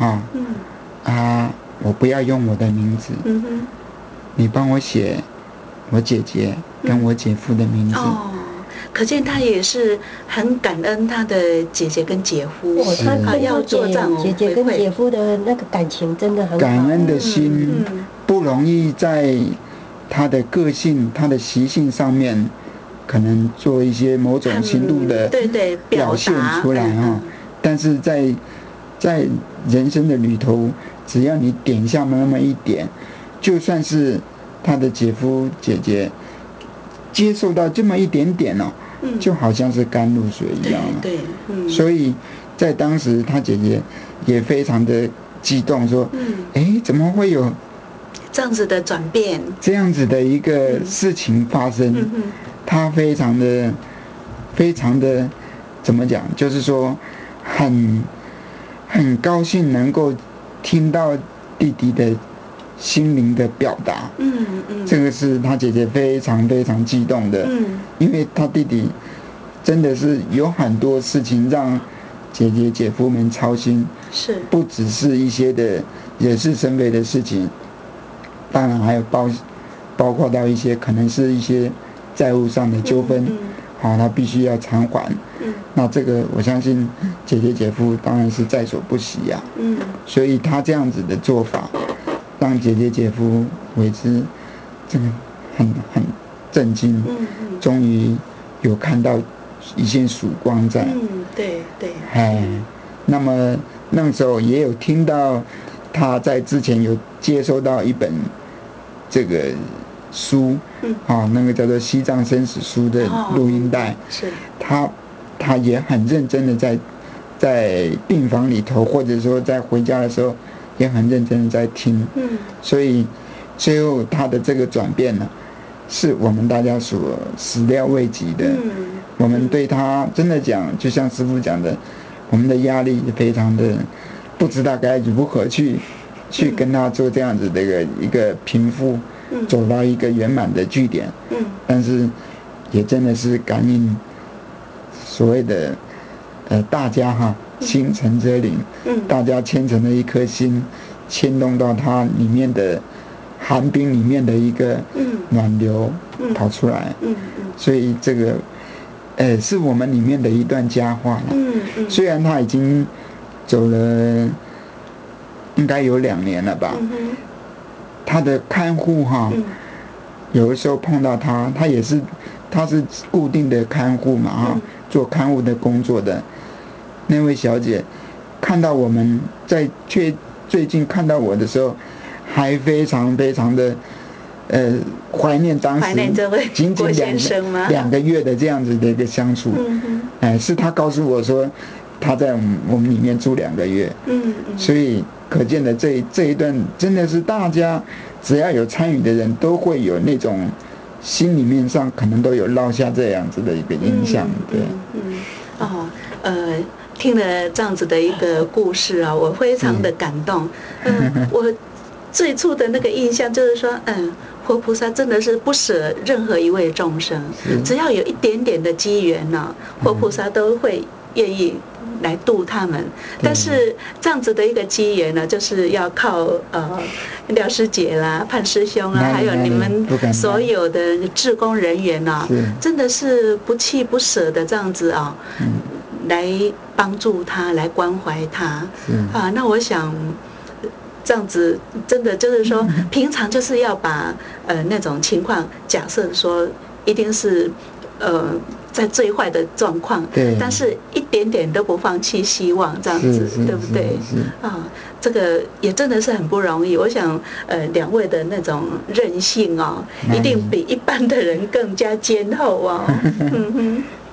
[SPEAKER 2] 我不要用我的名字，你帮我写我姐姐跟我姐夫的名字。”
[SPEAKER 1] 可见他也是很感恩他的姐姐跟姐夫，
[SPEAKER 3] 他要做这种姐姐跟姐夫的那个感情真的很好，
[SPEAKER 2] 感恩的心不容易在他的个性、他的习性上面，可能做一些某种程度的表现出来哈。但是在人生的旅途，只要你点下那么一点，就算是他的姐夫姐姐接受到这么一点点哦，就好像是甘露水一样了。
[SPEAKER 1] 对，
[SPEAKER 2] 所以在当时，他姐姐也非常的激动，说：“怎么会有
[SPEAKER 1] 这样子的转变？
[SPEAKER 2] 这样子的一个事情发生？”他非常的怎么讲？就是说很高兴能够听到弟弟的心灵的表达。这个是他姐姐非常非常激动的。因为他弟弟真的是有很多事情让姐姐姐夫们操心，不只是一些的惹是生非的事情，当然还有包括到一些可能是一些债务上的纠纷，他必须要偿还。那这个我相信姐姐姐夫当然是在所不惜呀。所以他这样子的做法，让姐姐姐夫为之这个很震惊。终于有看到一线曙光在。
[SPEAKER 1] 对。
[SPEAKER 2] 那么那时候也有听到他在之前有接收到一本这个书，那个叫做《西藏生死书》的录音带。他也很认真的在病房里头，或者说在回家的时候，也很认真的在听。所以最后他的这个转变呢，是我们大家所始料未及的。我们对他真的讲，就像师父讲的，我们的压力非常的不知道该如何去跟他做这样子的一个平复，走到一个圆满的据点。但是也真的是感应所谓的大家心诚则灵，大家虔诚的一颗心牵动到它里面的寒冰里面的一个暖流跑出来。所以这个是我们里面的一段佳话了。虽然他已经走了应该有2年了吧。他的看护有的时候碰到他是固定的看护嘛，做看护的工作的那位小姐，看到我们最近看到我的时候，还非常非常的怀念当时仅仅2个月的这样子的一个相处。是他告诉我说他在我们里面住2个月。所以可见的这一段真的是大家只要有参与的人都会有那种心里面上可能都有落下这样子的一个印象。对。
[SPEAKER 1] 听了这样子的一个故事啊，我非常的感动。我最初的那个印象就是说，活菩萨真的是不舍任何一位众生，只要有一点点的机缘呢，活菩萨都会愿意来度他们。但是这样子的一个机缘呢，就是要靠廖师姐啦、潘师兄啦，还有你们所有的志工人员啊，真的是不弃不舍的这样子啊，来帮助他，来关怀他。那我想这样子真的就是说，平常就是要把那种情况假设说一定是在最坏的状况，但是一点点都不放弃希望，这样子对不对？这个也真的是很不容易。我想2位的那种韧性一定比一般的人更加坚厚。